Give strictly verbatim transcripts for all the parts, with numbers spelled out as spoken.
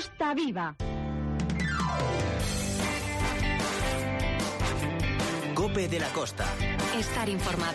Costa Viva. COPE de la Costa. Estar informado.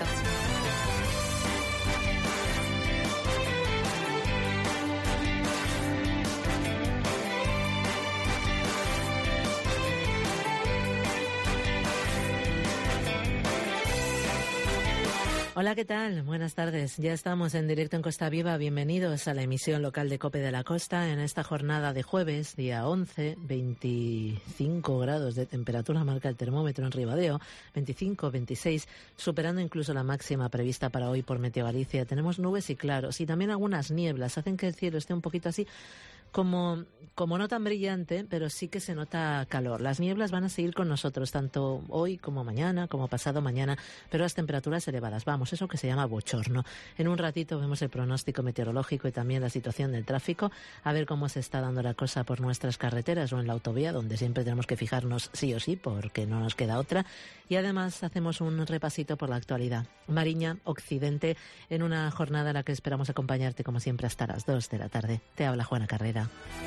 Hola, ¿qué tal? Buenas tardes. Ya estamos en directo en Costa Viva. Bienvenidos a la emisión local de COPE de la Costa en esta jornada de jueves, día once, veinticinco grados de temperatura marca el termómetro en Ribadeo, veinticinco, veintiséis, superando incluso la máxima prevista para hoy por Meteo Galicia. Tenemos nubes y claros y también algunas nieblas. Hacen que el cielo esté un poquito así Como, como no tan brillante, pero sí que se nota calor. Las nieblas van a seguir con nosotros, tanto hoy como mañana, como pasado mañana, pero las temperaturas elevadas. Vamos, eso que se llama bochorno. En un ratito vemos el pronóstico meteorológico y también la situación del tráfico, a ver cómo se está dando la cosa por nuestras carreteras o en la autovía, donde siempre tenemos que fijarnos sí o sí, porque no nos queda otra. Y además hacemos un repasito por la actualidad. Mariña, Occidente, en una jornada en la que esperamos acompañarte, como siempre, hasta las dos de la tarde. Te habla Juana Carrera.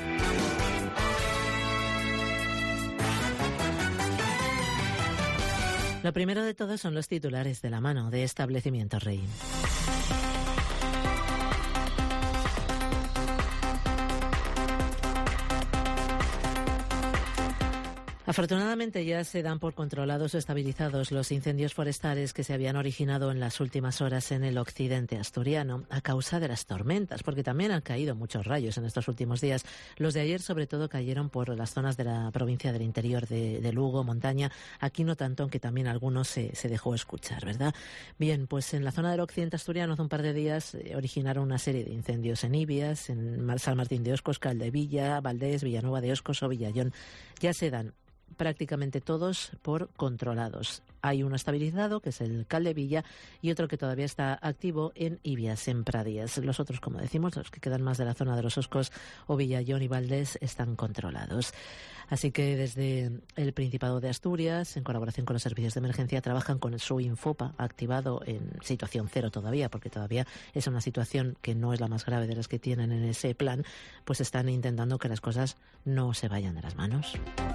Lo primero de todo son los titulares de la mano de Establecimiento Rey. Afortunadamente ya se dan por controlados o estabilizados los incendios forestales que se habían originado en las últimas horas en el occidente asturiano a causa de las tormentas, porque también han caído muchos rayos en estos últimos días. Los de ayer sobre todo cayeron por las zonas de la provincia del interior de, de Lugo, montaña. Aquí no tanto, aunque también algunos se, se dejó escuchar, ¿verdad? Bien, pues en la zona del occidente asturiano hace un par de días eh, originaron una serie de incendios en Ibias, en San Martín de Oscos, Caldevilla, Valdés, Villanueva de Oscos o Villallón. Ya se dan prácticamente todos por controlados. Hay uno estabilizado, que es el Caldevilla, y otro que todavía está activo en Ibias, en Pradías. Los otros, como decimos, los que quedan más de la zona de los Oscos o Villallón y Valdés, están controlados. Así que desde el Principado de Asturias, en colaboración con los servicios de emergencia, trabajan con su Infopa activado en situación cero todavía, porque todavía es una situación que no es la más grave de las que tienen en ese plan, pues están intentando que las cosas no se vayan de las manos.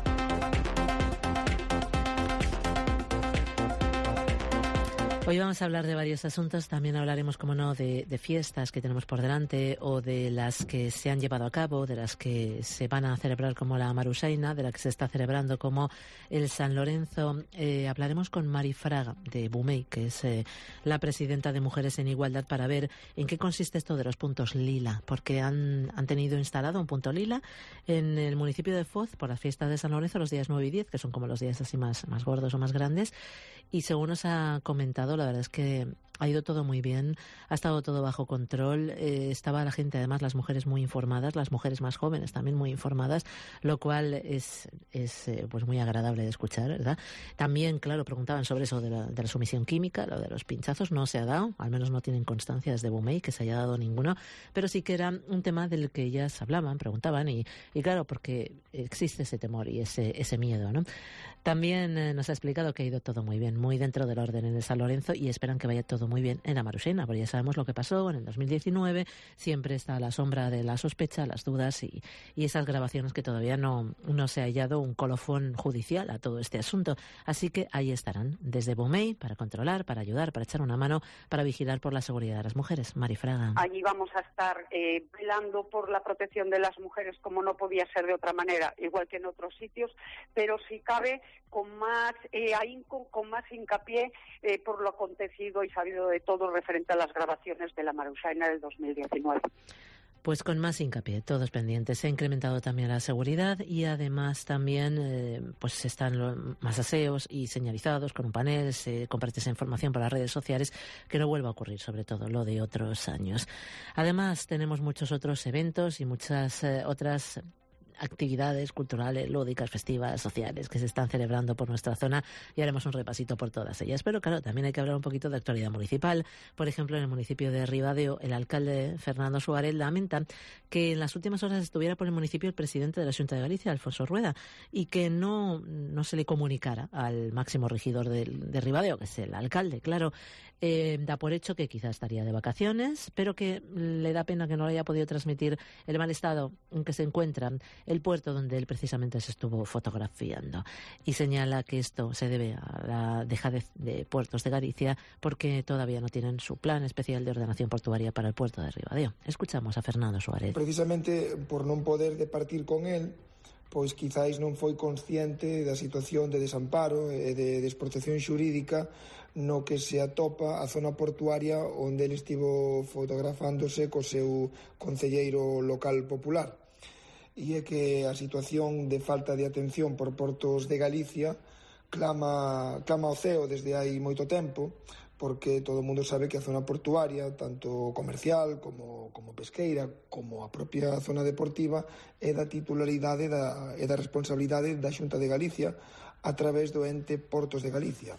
Hoy vamos a hablar de varios asuntos, también hablaremos, como no, de, de fiestas que tenemos por delante o de las que se han llevado a cabo, de las que se van a celebrar como la Marusaina, de la que se está celebrando como el San Lorenzo. Eh, hablaremos con Mari Fraga de Bumey, que es eh, la presidenta de Mujeres en Igualdad, para ver en qué consiste esto de los puntos lila, porque han, han tenido instalado un punto lila en el municipio de Foz por las fiestas de San Lorenzo los días nueve y diez, que son como los días así más, más gordos o más grandes, y según nos ha comentado, la verdad es que ha ido todo muy bien, ha estado todo bajo control, eh, estaba la gente, además las mujeres muy informadas, las mujeres más jóvenes también muy informadas, lo cual es, es eh, pues muy agradable de escuchar, ¿verdad? También, claro, preguntaban sobre eso de la, de la sumisión química, lo de los pinchazos, no se ha dado, al menos no tienen constancia desde Bumey que se haya dado ninguno, pero sí que era un tema del que ellas hablaban, preguntaban, y, y claro, porque existe ese temor y ese, ese miedo, ¿no? También eh, nos ha explicado que ha ido todo muy bien, muy dentro del orden en el San Lorenzo, y esperan que vaya todo muy bien en la Marusaina, porque ya sabemos lo que pasó en el dos mil diecinueve, siempre está a la sombra de la sospecha, las dudas y, y esas grabaciones que todavía no, no se ha hallado un colofón judicial a todo este asunto. Así que ahí estarán, desde Bumey, para controlar, para ayudar, para echar una mano, para vigilar por la seguridad de las mujeres. Mari Fraga. Allí vamos a estar eh, velando por la protección de las mujeres, como no podía ser de otra manera, igual que en otros sitios, pero si cabe con más eh, ahínco, con más hincapié eh, por lo acontecido y sabido de todo referente a las grabaciones de la Marusaina del dos mil diecinueve. Pues con más hincapié, todos pendientes. Se ha incrementado también la seguridad y además también eh, pues están los más aseos y señalizados con un panel. Se comparte esa información por las redes sociales, que no vuelva a ocurrir, sobre todo lo de otros años. Además tenemos muchos otros eventos y muchas eh, otras actividades culturales, lúdicas, festivas, sociales que se están celebrando por nuestra zona, y haremos un repasito por todas ellas. Pero claro, también hay que hablar un poquito de actualidad municipal. Por ejemplo, en el municipio de Ribadeo, el alcalde Fernando Suárez lamenta que en las últimas horas estuviera por el municipio el presidente de la Xunta de Galicia, Alfonso Rueda, y que no, no se le comunicara al máximo regidor de, de Ribadeo, que es el alcalde. Claro, eh, da por hecho que quizás estaría de vacaciones, pero que le da pena que no le haya podido transmitir el mal estado en que se encuentran el puerto donde él precisamente se estuvo fotografiando. Y señala que esto se debe a la dejadez de Puertos de Galicia porque todavía no tienen su plan especial de ordenación portuaria para el puerto de Ribadeo. Escuchamos a Fernando Suárez. Precisamente por non poder departir con él, pois quizáis non foi consciente da situación de desamparo e de desprotección xurídica no que se atopa a zona portuaria onde ele estivo fotografándose co seu concelleiro local popular. E é que a situación de falta de atención por Portos de Galicia clama, clama ao ceo desde hai moito tempo, porque todo o mundo sabe que a zona portuaria, tanto comercial como, como pesqueira, como a propia zona deportiva, é da titularidade da, é da responsabilidade da Xunta de Galicia a través do ente Portos de Galicia.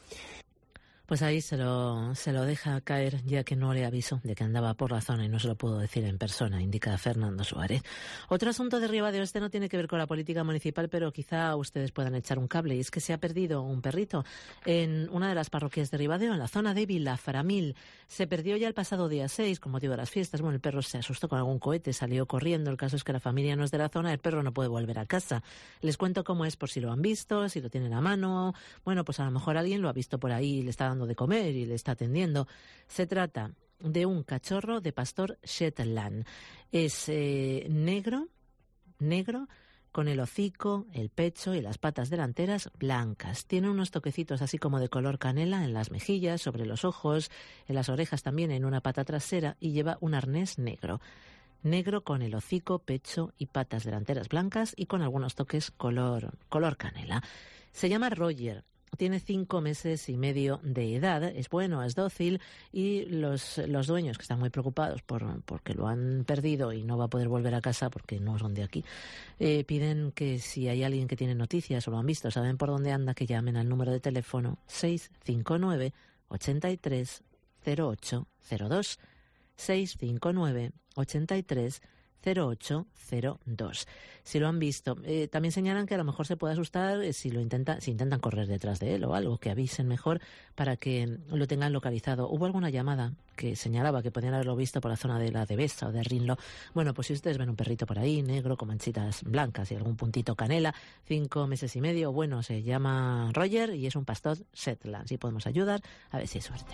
Pues ahí se lo, se lo deja caer, ya que no le avisó de que andaba por la zona y no se lo pudo decir en persona, indica Fernando Suárez. Otro asunto de Ribadeo, este no tiene que ver con la política municipal, pero quizá ustedes puedan echar un cable, y es que se ha perdido un perrito en una de las parroquias de Ribadeo, en la zona de Vilafaramil. Se perdió ya el pasado día seis, con motivo de las fiestas. Bueno, el perro se asustó con algún cohete, salió corriendo. El caso es que la familia no es de la zona, el perro no puede volver a casa. Les cuento cómo es por si lo han visto, si lo tienen a mano. Bueno, pues a lo mejor alguien lo ha visto por ahí y le está dando de comer y le está atendiendo. Se trata de un cachorro de pastor Shetland. Es eh, negro, negro, con el hocico, el pecho y las patas delanteras blancas. Tiene unos toquecitos así como de color canela en las mejillas, sobre los ojos, en las orejas también, en una pata trasera, y lleva un arnés negro. Negro con el hocico, pecho y patas delanteras blancas y con algunos toques color, color canela. Se llama Roger. Tiene cinco meses y medio de edad, es bueno, es dócil, y los, los dueños, que están muy preocupados por porque lo han perdido y no va a poder volver a casa porque no son de aquí, eh, piden que si hay alguien que tiene noticias o lo han visto, saben por dónde anda, que llamen al número de teléfono seis cinco nueve, ocho tres, cero ocho cero dos, seis cinco nueve, ocho tres, cero ocho cero dos. Si lo han visto, eh, también señalan que a lo mejor se puede asustar eh, si lo intenta, si intentan correr detrás de él o algo, que avisen mejor para que lo tengan localizado. Hubo alguna llamada que señalaba que podían haberlo visto por la zona de la Devesa o de Rinlo. Bueno, pues si ustedes ven un perrito por ahí, negro, con manchitas blancas y algún puntito canela, cinco meses y medio, bueno, se llama Roger y es un pastor Shetland. Si podemos ayudar, a ver si hay suerte.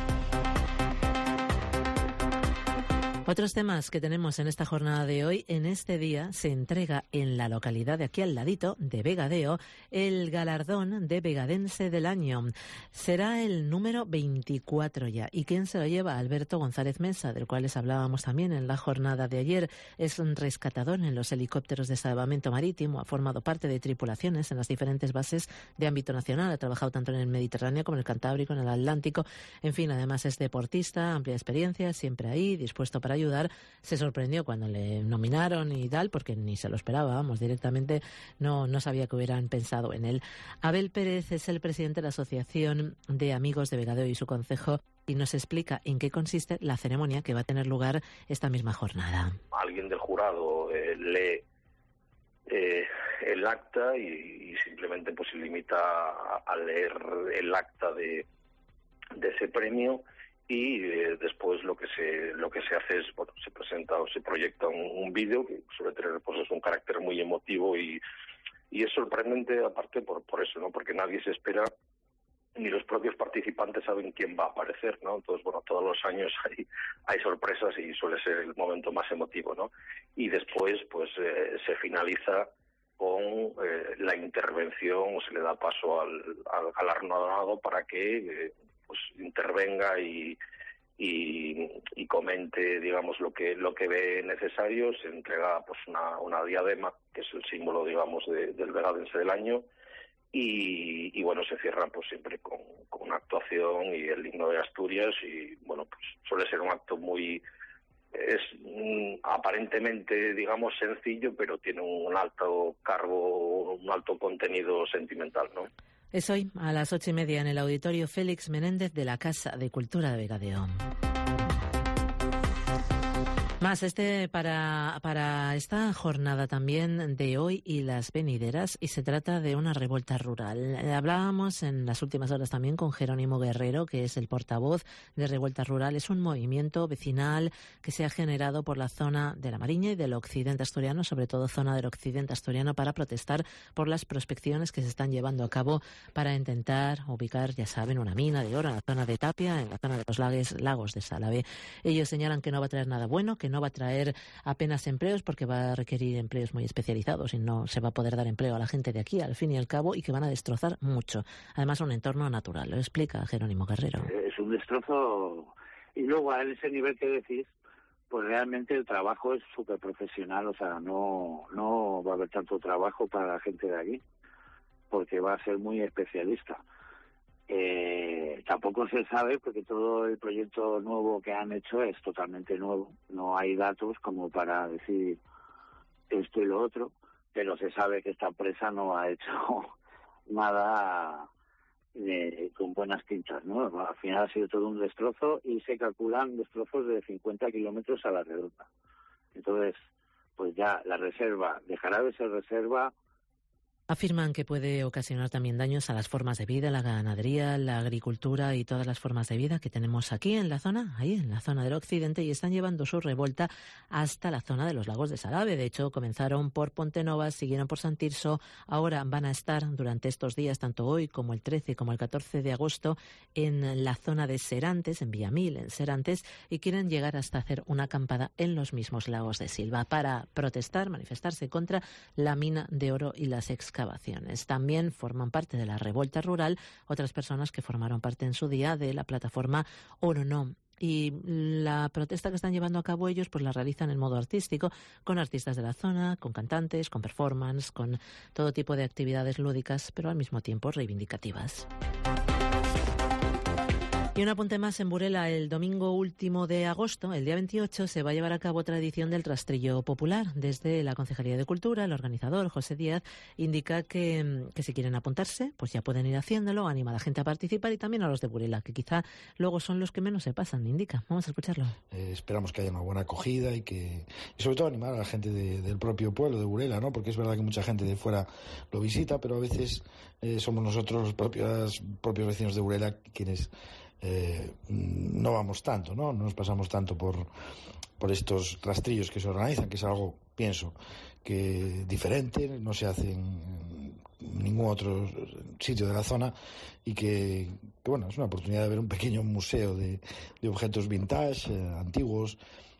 Otros temas que tenemos en esta jornada de hoy. En este día se entrega en la localidad de aquí al ladito, de Vegadeo, el galardón de Vegadense del año. Será el número veinticuatro ya. ¿Y quién se lo lleva? Alberto González Mesa, del cual les hablábamos también en la jornada de ayer. Es un rescatador en los helicópteros de salvamento marítimo. Ha formado parte de tripulaciones en las diferentes bases de ámbito nacional. Ha trabajado tanto en el Mediterráneo como en el Cantábrico, en el Atlántico. En fin, además es deportista, amplia experiencia, siempre ahí, dispuesto para ayudar. Se sorprendió cuando le nominaron y tal, porque ni se lo esperaba, vamos, directamente no, no sabía que hubieran pensado en él. Abel Pérez es el presidente de la Asociación de Amigos de Vegadeo y su concejo, y nos explica en qué consiste la ceremonia que va a tener lugar esta misma jornada. Alguien del jurado eh, lee eh, el acta y, y simplemente pues se limita a, a leer el acta de, de ese premio. Y eh, después lo que se lo que se hace es, bueno, se presenta o se proyecta un, un vídeo que suele tener pues es un carácter muy emotivo y, y es sorprendente aparte por por eso, ¿no? Porque nadie se espera, ni los propios participantes saben quién va a aparecer, ¿no? Entonces, bueno, todos los años hay hay sorpresas y suele ser el momento más emotivo, ¿no? Y después pues eh, se finaliza con eh, la intervención, o se le da paso al, al galardonado para que eh, pues intervenga y, y y comente, digamos, lo que lo que ve necesario. Se entrega pues una, una diadema, que es el símbolo, digamos, de, del vegadense del año, y, y bueno, se cierra pues siempre con, con una actuación y el himno de Asturias, y bueno, pues suele ser un acto muy es mm, aparentemente, digamos, sencillo, pero tiene un alto cargo, un alto contenido sentimental, ¿no? Es hoy a las ocho y media en el Auditorio Félix Menéndez de la Casa de Cultura de Vegadeo. Más este para, para esta jornada también de hoy y las venideras, y se trata de una revuelta rural. Hablábamos en las últimas horas también con Jerónimo Guerrero, que es el portavoz de Revuelta Rural. Es un movimiento vecinal que se ha generado por la zona de la Mariña y del occidente asturiano, sobre todo zona del occidente asturiano, para protestar por las prospecciones que se están llevando a cabo para intentar ubicar, ya saben, una mina de oro en la zona de Tapia, en la zona de los lagos, lagos de Salave. Ellos señalan que no va a traer nada bueno, que no va a traer apenas empleos porque va a requerir empleos muy especializados y no se va a poder dar empleo a la gente de aquí, al fin y al cabo, y que van a destrozar mucho. Además, un entorno natural. Lo explica Jerónimo Guerrero. Es un destrozo, y luego a ese nivel que decís, pues realmente el trabajo es súper profesional, o sea, no, no va a haber tanto trabajo para la gente de aquí, porque va a ser muy especialista. Eh, tampoco se sabe porque todo el proyecto nuevo que han hecho es totalmente nuevo. No hay datos como para decir esto y lo otro, pero se sabe que esta empresa no ha hecho nada eh, con buenas tintas, ¿no? Al final ha sido todo un destrozo y se calculan destrozos de cincuenta kilómetros a la redonda. Entonces, pues ya la reserva dejará de ser reserva. Afirman que puede ocasionar también daños a las formas de vida, la ganadería, la agricultura y todas las formas de vida que tenemos aquí en la zona, ahí en la zona del occidente, y están llevando su revuelta hasta la zona de los lagos de Salave. De hecho, comenzaron por Pontenovas, siguieron por San Tirso, ahora van a estar durante estos días, tanto hoy como el trece como el catorce de agosto, en la zona de Serantes, en Villamil, en Serantes, y quieren llegar hasta hacer una acampada en los mismos lagos de Silva para protestar, manifestarse contra la mina de oro y las excavaciones. También forman parte de la revuelta rural otras personas que formaron parte en su día de la plataforma Oro No. Y la protesta que están llevando a cabo ellos pues la realizan en modo artístico, con artistas de la zona, con cantantes, con performance, con todo tipo de actividades lúdicas, pero al mismo tiempo reivindicativas. Y un apunte más en Burela. El domingo último de agosto, el día veintiocho, se va a llevar a cabo otra edición del Rastrillo Popular. Desde la Concejalía de Cultura, el organizador, José Díaz, indica que, que si quieren apuntarse, pues ya pueden ir haciéndolo, anima a la gente a participar y también a los de Burela, que quizá luego son los que menos se pasan, indica. Vamos a escucharlo. Eh, esperamos que haya una buena acogida y que y sobre todo animar a la gente de, del propio pueblo de Burela, ¿no? Porque es verdad que mucha gente de fuera lo visita, pero a veces eh, somos nosotros los propios, propios vecinos de Burela quienes Eh, no vamos tanto, ¿no? No nos pasamos tanto por, por estos rastrillos que se organizan, que es algo, pienso, que diferente, no se hace en ningún otro sitio de la zona y que, que bueno, es una oportunidad de ver un pequeño museo de, de objetos vintage, eh, antiguos,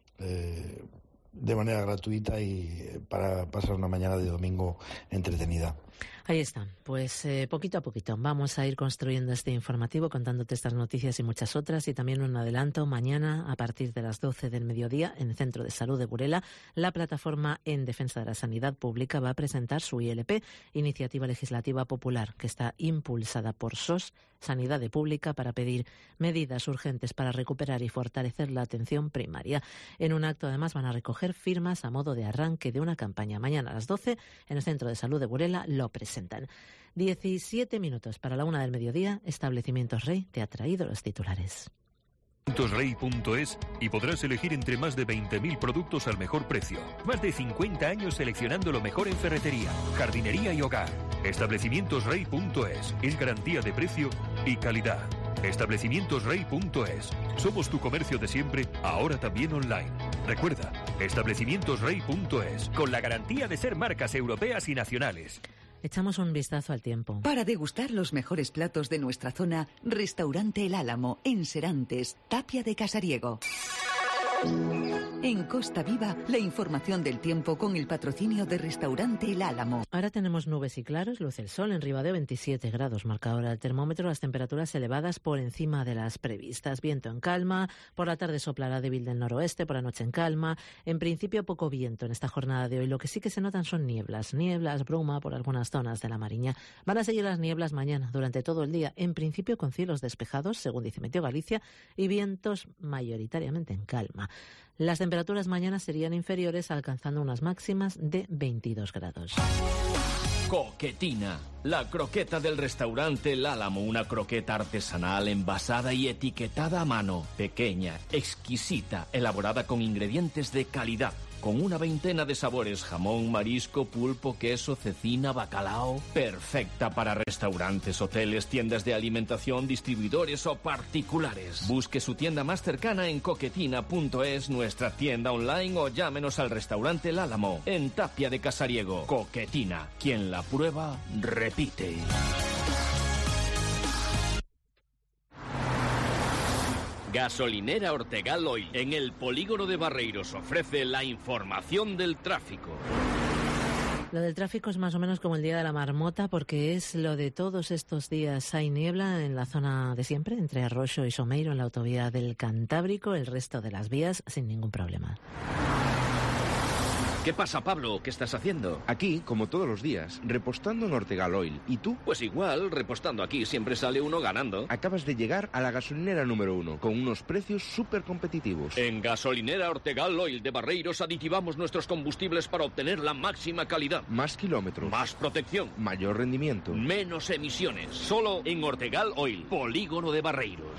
eh, de manera gratuita y para pasar una mañana de domingo entretenida. Ahí está, pues eh, poquito a poquito vamos a ir construyendo este informativo contándote estas noticias y muchas otras, y también un adelanto: mañana a partir de las doce del mediodía en el Centro de Salud de Burela, la Plataforma en Defensa de la Sanidad Pública va a presentar su I L P, Iniciativa Legislativa Popular, que está impulsada por S O S, Sanidad Pública, para pedir medidas urgentes para recuperar y fortalecer la atención primaria. En un acto además van a recoger firmas a modo de arranque de una campaña. Mañana a las doce en el Centro de Salud de Burela lo presentan. diecisiete minutos para la una del mediodía. Establecimientos Rey te ha traído los titulares. Rey punto es y podrás elegir entre más de veinte mil productos al mejor precio. Más de cincuenta años seleccionando lo mejor en ferretería, jardinería y hogar. Establecimientos Rey punto es es garantía de precio y calidad. Establecimientos Rey punto es. Somos tu comercio de siempre, ahora también online. Recuerda, Establecimientos Rey punto es, con la garantía de ser marcas europeas y nacionales. Echamos un vistazo al tiempo. Para degustar los mejores platos de nuestra zona, Restaurante El Álamo, en Serantes, Tapia de Casariego. En Costa Viva, la información del tiempo con el patrocinio de Restaurante El Álamo. Ahora tenemos nubes y claros, luce el sol. En Ribadeo veintisiete grados marca ahora el termómetro, las temperaturas elevadas por encima de las previstas. Viento en calma, por la tarde soplará débil del noroeste, por la noche en calma. En principio poco viento en esta jornada de hoy. Lo que sí que se notan son nieblas, nieblas, bruma por algunas zonas de la Mariña. Van a seguir las nieblas mañana durante todo el día, en principio con cielos despejados, según dice Meteo Galicia, y vientos mayoritariamente en calma. Las temperaturas mañana serían inferiores, alcanzando unas máximas de veintidós grados. Coquetina, la croqueta del restaurante El Álamo, una croqueta artesanal envasada y etiquetada a mano, pequeña, exquisita, elaborada con ingredientes de calidad, con una veintena de sabores: jamón, marisco, pulpo, queso, cecina, bacalao. Perfecta para restaurantes, hoteles, tiendas de alimentación, distribuidores o particulares. Busque su tienda más cercana en coquetina punto es, nuestra tienda online, o llámenos al restaurante El Álamo, en Tapia de Casariego. Coquetina, quien la prueba, repite. Gasolinera Ortegal Oil, en el polígono de Barreiros, ofrece la información del tráfico. Lo del tráfico es más o menos como el día de la marmota, porque es lo de todos estos días. Hay niebla en la zona de siempre, entre Arroyo y Someiro, en la autovía del Cantábrico. El resto de las vías sin ningún problema. ¿Qué pasa, Pablo? ¿Qué estás haciendo? Aquí, como todos los días, repostando en Ortegal Oil. ¿Y tú? Pues igual, repostando aquí siempre sale uno ganando. Acabas de llegar a la gasolinera número uno, con unos precios súper competitivos. En Gasolinera Ortegal Oil de Barreiros aditivamos nuestros combustibles para obtener la máxima calidad. Más kilómetros. Más protección. Mayor rendimiento. Menos emisiones. Solo en Ortegal Oil, polígono de Barreiros.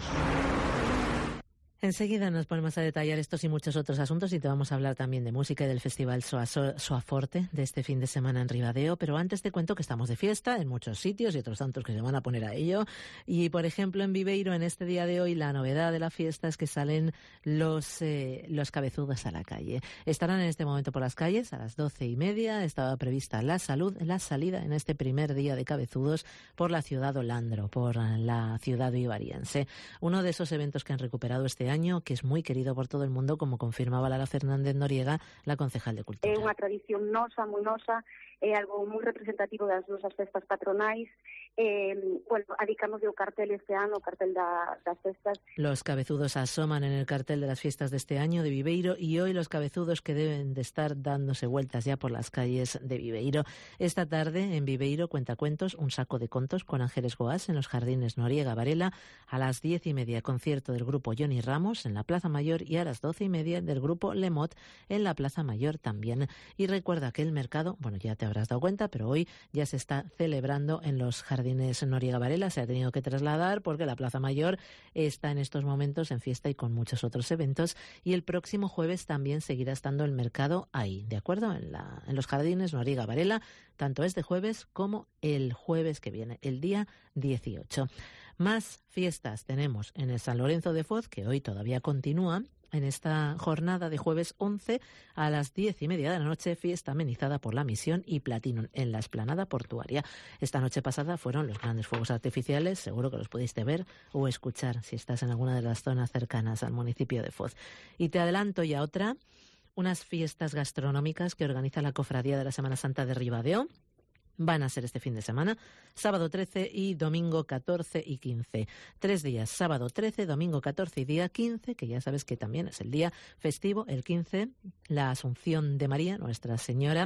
Enseguida nos ponemos a detallar estos y muchos otros asuntos, y te vamos a hablar también de música y del Festival Soa, Soa Forte de este fin de semana en Ribadeo. Pero antes te cuento que estamos de fiesta en muchos sitios y otros tantos que se van a poner a ello. Y, por ejemplo, en Viveiro, en este día de hoy, la novedad de la fiesta es que salen los, eh, los cabezudos a la calle. Estarán en este momento por las calles a las doce y media. Estaba prevista la, salud, la salida en este primer día de cabezudos por la ciudad Olandro, por la ciudad vivariense. Uno de esos eventos que han recuperado este año año que es muy querido por todo el mundo, como confirmaba Lara Fernández Noriega, la concejal de Cultura. É unha tradición nosa, moi nosa, é algo moi representativo das nosas festas patronais. Eh, bueno, adicamos o cartel este ano, o cartel da, das festas. Los cabezudos asoman en el cartel de las fiestas de este año de Viveiro, y hoy los cabezudos que deben de estar dándose vueltas ya por las calles de Viveiro. Esta tarde en Viveiro, Cuentacuentos, un saco de contos con Ángeles Goás en los jardines Noriega Varela. A las diez y media concierto del grupo Johnny Ramos en la Plaza Mayor, y a las doce y media del grupo Lemot en la Plaza Mayor también. Y recuerda que el mercado, bueno, ya te habrás dado cuenta, pero hoy ya se está celebrando en los jardines Noriega Varela. Se ha tenido que trasladar porque la Plaza Mayor está en estos momentos en fiesta y con muchos otros eventos, y el próximo jueves también seguirá estando el mercado ahí, ¿de acuerdo? En, la, en los jardines Noriega Varela, tanto este jueves como el jueves que viene, el día dieciocho. Más fiestas tenemos en el San Lorenzo de Foz, que hoy todavía continúa. En esta jornada de jueves once a las diez y media de la noche, fiesta amenizada por la Misión y Platinum en la explanada portuaria. Esta noche pasada fueron los grandes fuegos artificiales, seguro que los pudiste ver o escuchar si estás en alguna de las zonas cercanas al municipio de Foz. Y te adelanto ya otra, unas fiestas gastronómicas que organiza la Cofradía de la Semana Santa de Ribadeo. Van a ser este fin de semana, sábado trece y domingo catorce y quince. Tres días, sábado trece, domingo catorce y día quince, que ya sabes que también es el día festivo, el quince, la Asunción de María, Nuestra Señora.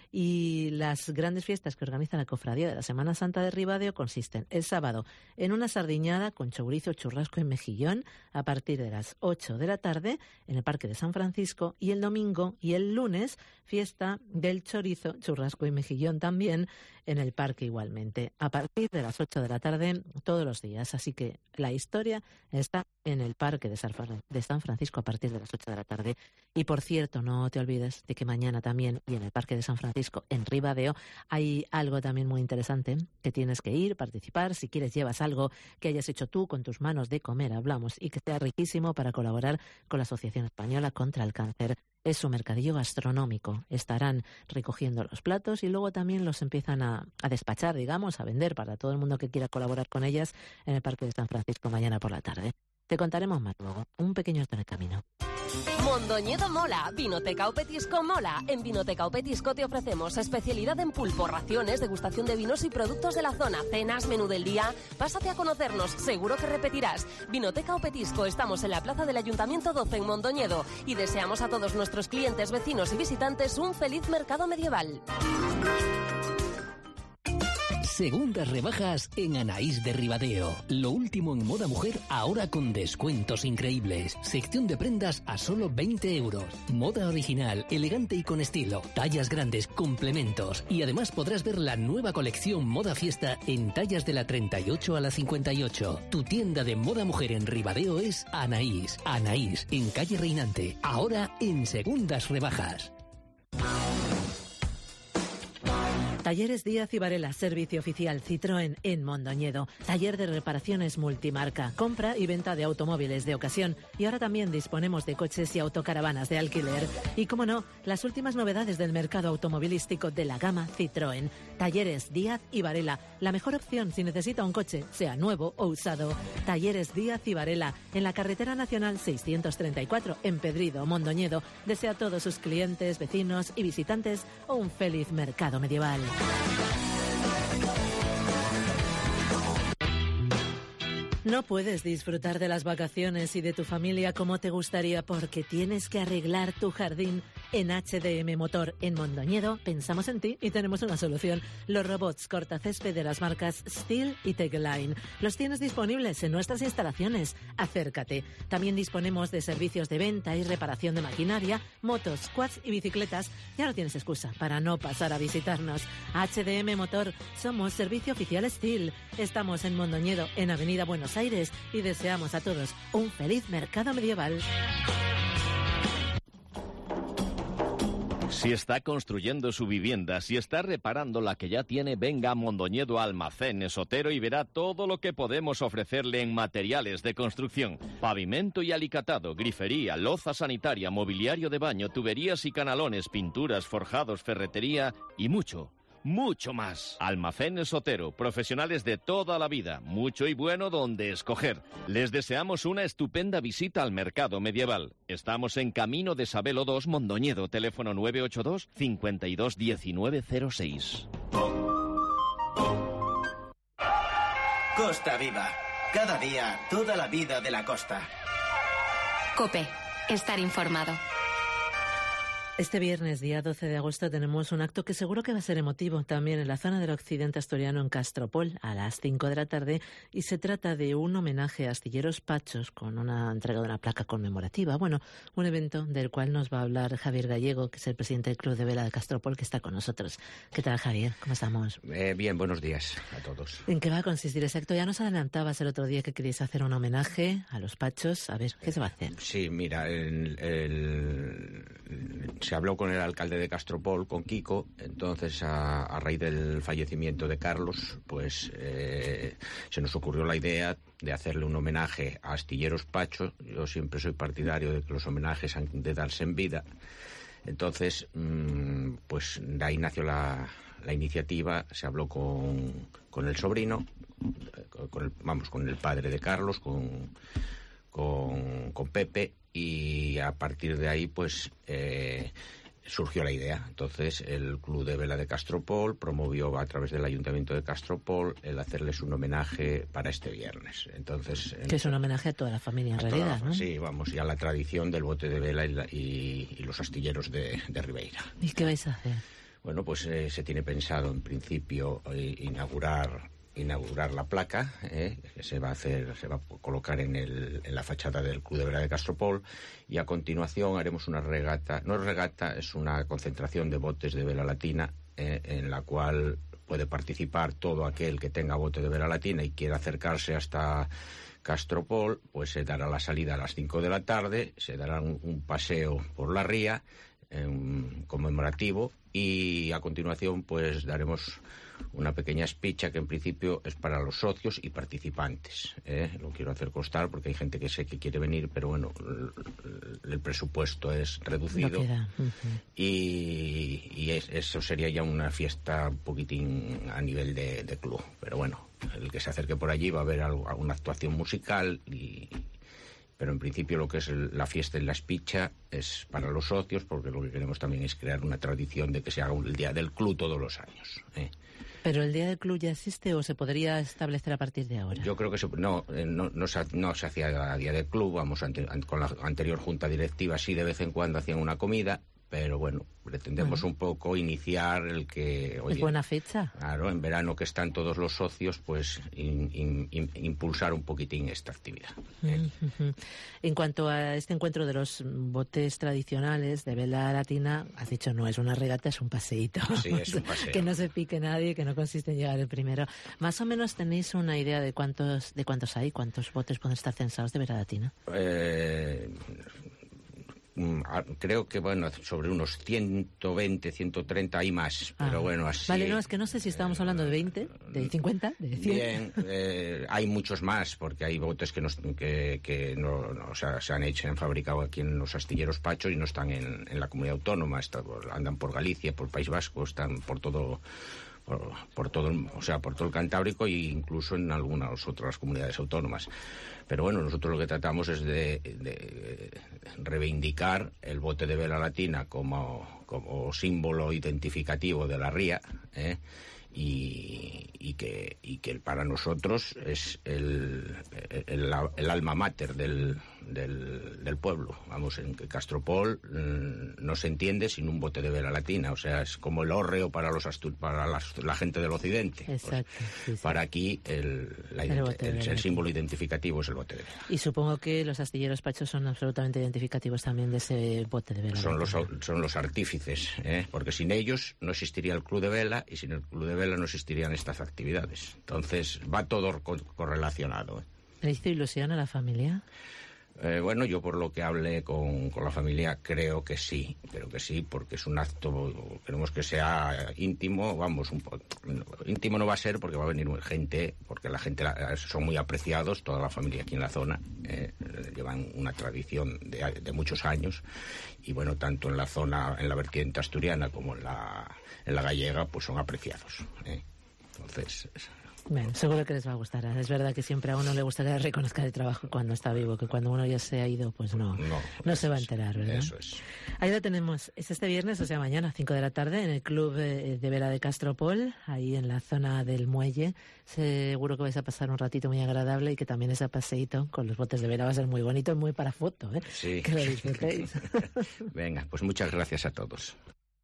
Y las grandes fiestas que organiza la Cofradía de la Semana Santa de Ribadeo consisten el sábado en una sardiñada con chourizo, churrasco y mejillón a partir de las ocho de la tarde en el Parque de San Francisco, y el domingo y el lunes fiesta del chorizo, churrasco y mejillón también en el parque igualmente a partir de las ocho de la tarde todos los días. Así que la historia está en el Parque de San Francisco a partir de las ocho de la tarde. Y por cierto, no te olvides de que mañana también, y en el Parque de San Francisco, en Ribadeo, hay algo también muy interesante que tienes que ir, participar. Si quieres, llevas algo que hayas hecho tú con tus manos de comer, hablamos, y que sea riquísimo, para colaborar con la Asociación Española contra el Cáncer. Es su mercadillo gastronómico. Estarán recogiendo los platos y luego también los empiezan a, a despachar, digamos, a vender para todo el mundo que quiera colaborar con ellas en el Parque de San Francisco mañana por la tarde. Te contaremos más luego. Un pequeño alto en el camino. Mondoñedo mola, Vinoteca o Petisco mola. En Vinoteca o Petisco te ofrecemos especialidad en pulpo, raciones, degustación de vinos y productos de la zona, cenas, menú del día. Pásate a conocernos, seguro que repetirás. Vinoteca o Petisco, estamos en la plaza del Ayuntamiento doce en Mondoñedo, y deseamos a todos nuestros clientes, vecinos y visitantes un feliz mercado medieval. Segundas rebajas en Anaís de Ribadeo. Lo último en moda mujer, ahora con descuentos increíbles. Sección de prendas a solo veinte euros. Moda original, elegante y con estilo. Tallas grandes, complementos. Y además podrás ver la nueva colección Moda Fiesta en tallas de la treinta y ocho a la cincuenta y ocho. Tu tienda de moda mujer en Ribadeo es Anaís. Anaís, en calle Reinante. Ahora en segundas rebajas. Talleres Díaz y Varela, servicio oficial Citroën en Mondoñedo. Taller de reparaciones multimarca, compra y venta de automóviles de ocasión. Y ahora también disponemos de coches y autocaravanas de alquiler. Y como no, las últimas novedades del mercado automovilístico de la gama Citroën. Talleres Díaz y Varela, la mejor opción si necesita un coche, sea nuevo o usado. Talleres Díaz y Varela, en la carretera nacional seiscientos treinta y cuatro, en Pedrido, Mondoñedo. Desea a todos sus clientes, vecinos y visitantes un feliz mercado medieval. No puedes disfrutar de las vacaciones y de tu familia como te gustaría porque tienes que arreglar tu jardín. En H D M Motor en Mondoñedo pensamos en ti y tenemos una solución. Los robots cortacésped de las marcas Steel y Techline. Los tienes disponibles en nuestras instalaciones. Acércate. También disponemos de servicios de venta y reparación de maquinaria, motos, quads y bicicletas. Ya no tienes excusa para no pasar a visitarnos. H D M Motor, somos servicio oficial Steel. Estamos en Mondoñedo, en Avenida Buenos Aires, y deseamos a todos un feliz mercado medieval. Si está construyendo su vivienda, si está reparando la que ya tiene, venga a Mondoñedo Almacenes Otero y verá todo lo que podemos ofrecerle en materiales de construcción. Pavimento y alicatado, grifería, loza sanitaria, mobiliario de baño, tuberías y canalones, pinturas, forjados, ferretería y mucho, mucho más. Almacenes Otero, profesionales de toda la vida, mucho y bueno donde escoger. Les deseamos una estupenda visita al mercado medieval. Estamos en Camino de Sabelo dos, Mondoñedo, teléfono nueve ocho dos, cinco dos uno nueve cero seis. Costa Viva. Cada día, toda la vida de la costa. COPE. Estar informado. Este viernes, día doce de agosto, tenemos un acto que seguro que va a ser emotivo también en la zona del occidente asturiano, en Castropol, a las cinco de la tarde, y se trata de un homenaje a Astilleros Pachos con una entrega de una placa conmemorativa. Bueno, un evento del cual nos va a hablar Javier Gallego, que es el presidente del Club de Vela de Castropol, que está con nosotros. ¿Qué tal, Javier? ¿Cómo estamos? Eh, bien, buenos días a todos. ¿En qué va a consistir ese acto? Ya nos adelantabas el otro día que queríais hacer un homenaje a los Pachos. A ver, ¿qué se va a hacer? Sí, mira, el... el... se habló con el alcalde de Castropol, con Kiko, entonces a, a raíz del fallecimiento de Carlos, pues eh, se nos ocurrió la idea de hacerle un homenaje a Astilleros Pacho. Yo siempre soy partidario de que los homenajes han de darse en vida. Entonces, mmm, pues de ahí nació la, la iniciativa, se habló con, con el sobrino, con el, vamos, con el padre de Carlos, con, con, con Pepe, y a partir de ahí pues eh, surgió la idea. Entonces el Club de Vela de Castropol promovió a través del Ayuntamiento de Castropol el hacerles un homenaje para este viernes. Entonces que es un homenaje a toda la familia en realidad, la, ¿no? Sí, vamos, y a la tradición del bote de vela y, la, y, y los astilleros de, de Ribeira. ¿Y qué vais a hacer? Bueno, pues eh, se tiene pensado en principio eh, inaugurar inaugurar la placa, eh, que se va a hacer, se va a colocar en, el, en la fachada del Club de Vela de Castropol, y a continuación haremos una regata, no es regata, es una concentración de botes de vela latina, eh, en la cual puede participar todo aquel que tenga bote de vela latina y quiera acercarse hasta Castropol. Pues se dará la salida a las cinco de la tarde, se dará un, un paseo por la ría, eh, un conmemorativo, y a continuación pues daremos una pequeña espicha que en principio es para los socios y participantes, ¿eh? Lo quiero hacer constar porque hay gente que sé que quiere venir, pero bueno, el, el presupuesto es reducido. No queda. Uh-huh. y, y es, eso sería ya una fiesta un poquitín a nivel de, de club, pero bueno, el que se acerque por allí va a haber algo, alguna actuación musical, y pero en principio lo que es el, la fiesta en la espicha es para los socios, porque lo que queremos también es crear una tradición de que se haga el día del club todos los años, ¿eh? ¿Pero el Día del Club ya existe o se podría establecer a partir de ahora? Yo creo que se, no, no, no, se, no se hacía a Día del Club. Vamos, ante, con la anterior junta directiva sí de vez en cuando hacían una comida, pero bueno, pretendemos bueno. un poco iniciar el que... Oye, es buena fecha. Claro, en verano que están todos los socios, pues in, in, in, impulsar un poquitín esta actividad. ¿eh? Uh-huh. En cuanto a este encuentro de los botes tradicionales de vela latina, has dicho no es una regata, es un paseíto. Sí, es un paseo. Que no se pique nadie, que no consiste en llegar el primero. Más o menos tenéis una idea de cuántos de cuántos hay, cuántos botes pueden estar censados de vela latina. Eh... Creo que, bueno, sobre unos ciento veinte, ciento treinta hay más, pero ah, bueno, así... Vale, no, es que no sé si estábamos hablando de veinte, de cincuenta, de cien... Bien, eh, hay muchos más, porque hay botes que, nos, que, que no, no, o sea, se han hecho, se han fabricado aquí en los astilleros Pachos y no están en, en la comunidad autónoma, están, andan por Galicia, por País Vasco, están por todo... Por, por todo el, o sea, por todo el Cantábrico e incluso en algunas otras comunidades autónomas. Pero bueno, nosotros lo que tratamos es de, de reivindicar el bote de vela latina como, como símbolo identificativo de la ría, ¿eh? Y, y, que, y que para nosotros es el, el, el, el alma mater del, del, del pueblo. Vamos, en que Castropol mmm, no se entiende sin un bote de vela latina, o sea, es como el hórreo para los astur, para las, la gente del occidente. Exacto. Pues, sí, sí. Para aquí el, la, el, el, el, el símbolo identificativo es el bote de vela. Y supongo que los astilleros Pachos son absolutamente identificativos también de ese bote de vela. Son los, son los artífices, ¿eh? Porque sin ellos no existiría el Club de Vela y sin el Club de Vela no existirían estas actividades. Entonces va todo correlacionado. ¿eh? ¿Le hizo ilusión a la familia? Eh, bueno, yo por lo que hablé con, con la familia creo que sí, pero que sí, porque es un acto, queremos que sea íntimo, vamos, un poco, íntimo no va a ser porque va a venir gente, porque la gente son muy apreciados, toda la familia aquí en la zona, eh, llevan una tradición de, de muchos años, y bueno, tanto en la zona, en la vertiente asturiana como en la, en la gallega, pues son apreciados. ¿eh? Entonces... Bueno, seguro que les va a gustar. Es verdad que siempre a uno le gusta que le reconozca el trabajo cuando está vivo, que cuando uno ya se ha ido, pues no, no, no se va a enterar, ¿verdad? Eso es. Ahí lo tenemos. Es este viernes, o sea, mañana, cinco de la tarde, en el Club de Vela de Castropol, ahí en la zona del muelle. Seguro que vais a pasar un ratito muy agradable y que también ese paseíto con los botes de vela va a ser muy bonito y muy para foto, ¿eh? Sí. Que lo disfrutéis. Venga, pues muchas gracias a todos.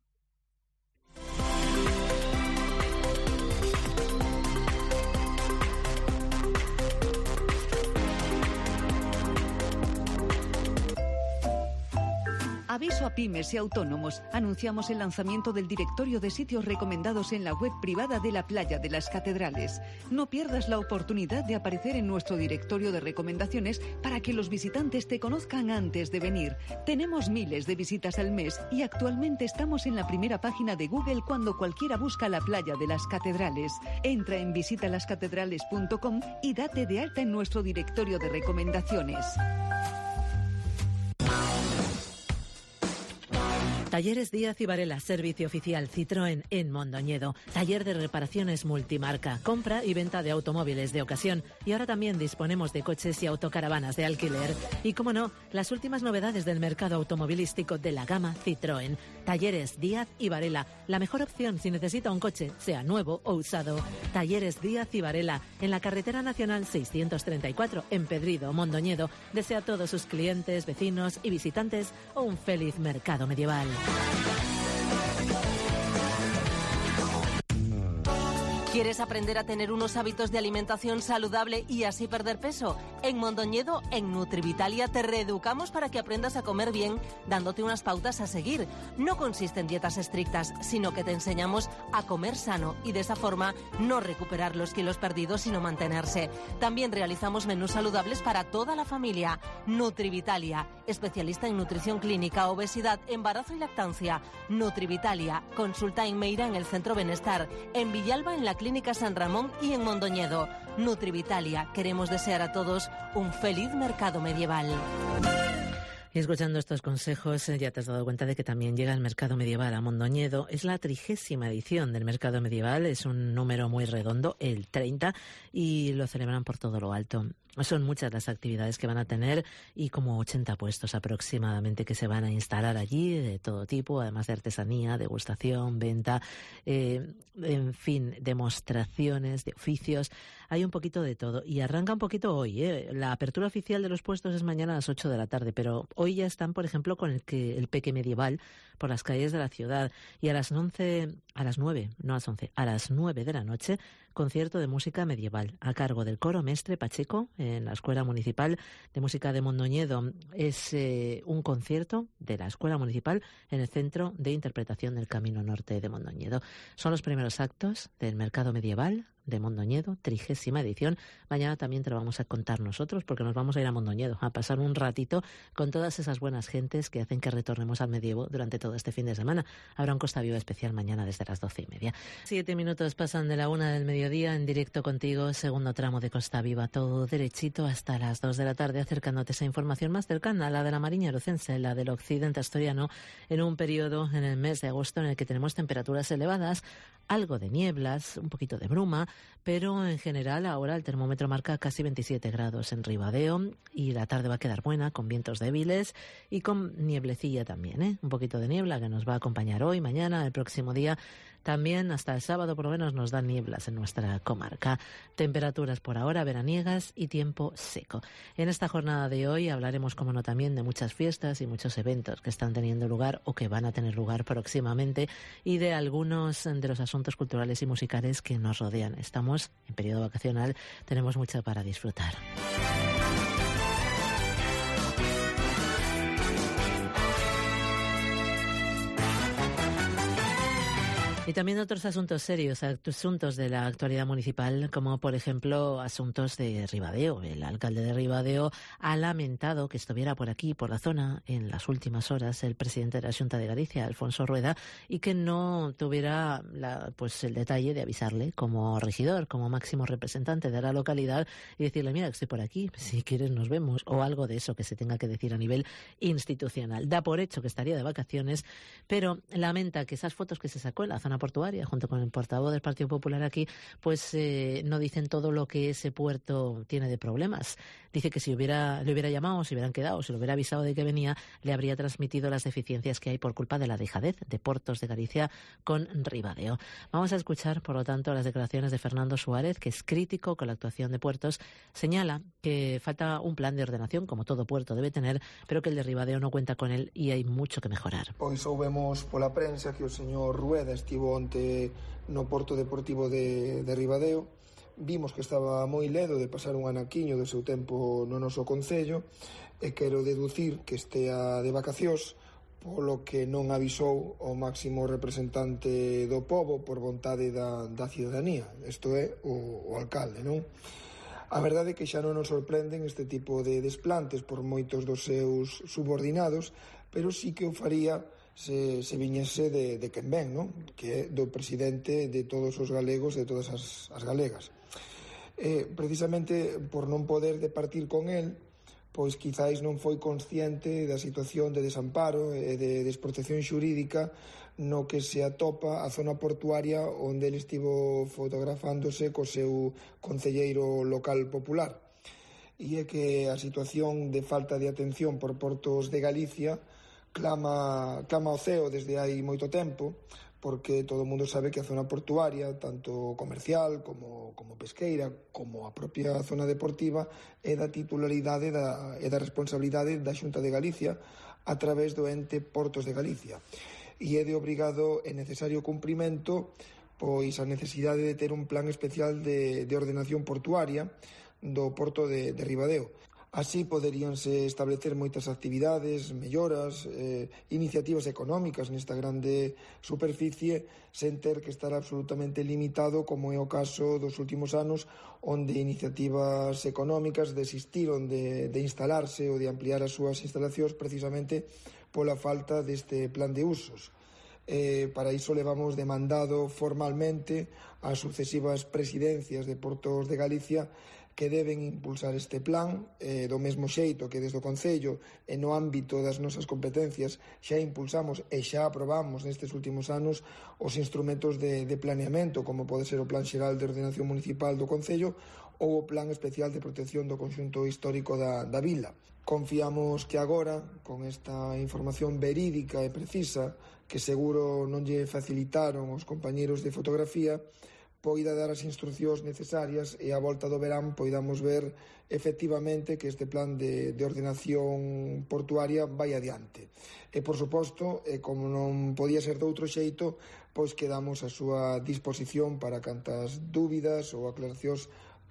Aviso a pymes y autónomos. Anunciamos el lanzamiento del directorio de sitios recomendados en la web privada de la Playa de las Catedrales. No pierdas la oportunidad de aparecer en nuestro directorio de recomendaciones para que los visitantes te conozcan antes de venir. Tenemos miles de visitas al mes y actualmente estamos en la primera página de Google cuando cualquiera busca la Playa de las Catedrales. Entra en visita las catedrales punto com y date de alta en nuestro directorio de recomendaciones. Talleres Díaz y Varela, servicio oficial Citroën en Mondoñedo. Taller de reparaciones multimarca, compra y venta de automóviles de ocasión. Y ahora también disponemos de coches y autocaravanas de alquiler. Y como no, las últimas novedades del mercado automovilístico de la gama Citroën. Talleres Díaz y Varela, la mejor opción si necesita un coche, sea nuevo o usado. Talleres Díaz y Varela, en la carretera nacional seiscientos treinta y cuatro, en Pedrido, Mondoñedo. Desea a todos sus clientes, vecinos y visitantes un feliz mercado medieval. ¿Quieres aprender a tener unos hábitos de alimentación saludable y así perder peso? En Mondoñedo, en Nutrivitalia, te reeducamos para que aprendas a comer bien, dándote unas pautas a seguir. No consiste en dietas estrictas, sino que te enseñamos a comer sano y de esa forma no recuperar los kilos perdidos, sino mantenerse. También realizamos menús saludables para toda la familia. Nutrivitalia, especialista en nutrición clínica, obesidad, embarazo y lactancia. Nutrivitalia, consulta en Meira en el Centro Benestar, en Villalba en la Clínica San Ramón y en Mondoñedo. Nutrivitalia, queremos desear a todos un feliz mercado medieval. Y escuchando estos consejos ya te has dado cuenta de que también llega el mercado medieval a Mondoñedo. Es la trigésima edición del mercado medieval, es un número muy redondo, el treinta, y lo celebran por todo lo alto. Son muchas las actividades que van a tener y como ochenta puestos aproximadamente que se van a instalar allí, de todo tipo, además de artesanía, degustación, venta, eh, en fin, demostraciones de oficios. hay un poquito de todo. Y arranca un poquito hoy, ¿eh? La apertura oficial de los puestos es mañana a las ocho de la tarde, pero hoy ya están, por ejemplo, con el, que, el peque medieval por las calles de la ciudad. Y a las once, a las nueve, no a las once, a las nueve de la noche, concierto de música medieval a cargo del coro Mestre Pacheco en la Escuela Municipal de Música de Mondoñedo. Es eh, un concierto de la Escuela Municipal en el Centro de Interpretación del Camino Norte de Mondoñedo. Son los primeros actos del Mercado Medieval de Mondoñedo, trigésima edición. Mañana también te lo vamos a contar nosotros, porque nos vamos a ir a Mondoñedo a pasar un ratito con todas esas buenas gentes que hacen que retornemos al medievo durante todo este fin de semana. Habrá un Costa Viva especial mañana desde las doce y media. Siete minutos pasan de la una del mediodía, en directo contigo, segundo tramo de Costa Viva, todo derechito hasta las dos de la tarde, acercándote esa información más cercana, la de la Mariña Erocense, la del occidente asturiano, en un periodo en el mes de agosto en el que tenemos temperaturas elevadas, algo de nieblas, un poquito de bruma, pero en general ahora el termómetro marca casi veintisiete grados en Ribadeo y la tarde va a quedar buena con vientos débiles y con nieblecilla también, ¿eh? Un poquito de niebla que nos va a acompañar hoy, mañana, el próximo día. También hasta el sábado por lo menos nos dan nieblas en nuestra comarca. Temperaturas por ahora veraniegas y tiempo seco. En esta jornada de hoy hablaremos, como no, también de muchas fiestas y muchos eventos que están teniendo lugar o que van a tener lugar próximamente y de algunos de los asuntos culturales y musicales que nos rodean. Estamos en periodo vacacional, tenemos mucho para disfrutar. Y también otros asuntos serios, asuntos de la actualidad municipal, como por ejemplo asuntos de Ribadeo. El alcalde de Ribadeo ha lamentado que estuviera por aquí, por la zona, en las últimas horas el presidente de la Xunta de Galicia, Alfonso Rueda, y que no tuviera la, pues el detalle de avisarle como regidor, como máximo representante de la localidad y decirle, mira, que estoy por aquí, si quieres nos vemos, o algo de eso que se tenga que decir a nivel institucional. Da por hecho que estaría de vacaciones, pero lamenta que esas fotos que se sacó en la zona portuaria, junto con el portavoz del Partido Popular aquí, pues eh, no dicen todo lo que ese puerto tiene de problemas. Dice que si hubiera, le hubiera llamado, si hubieran quedado, si le hubiera avisado de que venía, le habría transmitido las deficiencias que hay por culpa de la dejadez de Portos de Galicia con Ribadeo. Vamos a escuchar, por lo tanto, las declaraciones de Fernando Suárez, que es crítico con la actuación de Puertos. Señala que falta un plan de ordenación, como todo puerto debe tener, pero que el de Ribadeo no cuenta con él y hay mucho que mejorar. Hoy soubemos pola prensa que o señor Rueda estivo onte no Porto Deportivo de, de Ribadeo. Vimos que estaba moi ledo de pasar un anaquiño do seu tempo no noso concello e quero deducir que estea de vacacións polo que non avisou o máximo representante do pobo por vontade da, da ciudadanía. Isto é o, o alcalde, non? A verdade é que xa non nos sorprenden este tipo de desplantes por moitos dos seus subordinados, pero sí que o faría se, se viñese de, de quen ven, non? Que é do presidente de todos os galegos, de todas as, as galegas. Eh, precisamente por non poder departir con el, pois quizáis non foi consciente da situación de desamparo e de desprotección xurídica no que se atopa a zona portuaria onde ele estivo fotografándose co seu concelleiro local popular. E é que a situación de falta de atención por Portos de Galicia clama, clama ao ceo desde hai moito tempo, porque todo o mundo sabe que a zona portuaria, tanto comercial como, como pesqueira, como a propia zona deportiva, é da titularidade da, é da responsabilidade da Xunta de Galicia a través do ente Portos de Galicia. E é de obrigado e necesario cumprimento pois a necesidade de ter un plan especial de, de ordenación portuaria do Porto de, de Ribadeo. Así poderíanse establecer moitas actividades, melloras, eh, iniciativas económicas nesta grande superficie sen ter que estar absolutamente limitado, como é o caso dos últimos anos, onde iniciativas económicas desistiron de, de instalarse ou de ampliar as súas instalacións precisamente pola falta deste plan de usos. Eh, para iso levamos demandado formalmente as sucesivas presidencias de Portos de Galicia que deben impulsar este plan, eh, do mesmo xeito que desde o Concello e no ámbito das nosas competencias xa impulsamos e xa aprobamos nestes últimos anos os instrumentos de, de planeamento, como pode ser o Plan Xeral de Ordenación Municipal do Concello ou o Plan Especial de Protección do Conxunto Histórico da, da Vila. Confiamos que agora, con esta información verídica e precisa, que seguro non lle facilitaron os compañeros de fotografía, poida dar as instruccións necesarias e a volta do verán poidamos ver efectivamente que este plan de, de ordenación portuaria vai adiante. E, por suposto, e como non podía ser de outro xeito, pois quedamos a súa disposición para cantas dúbidas ou aclaracións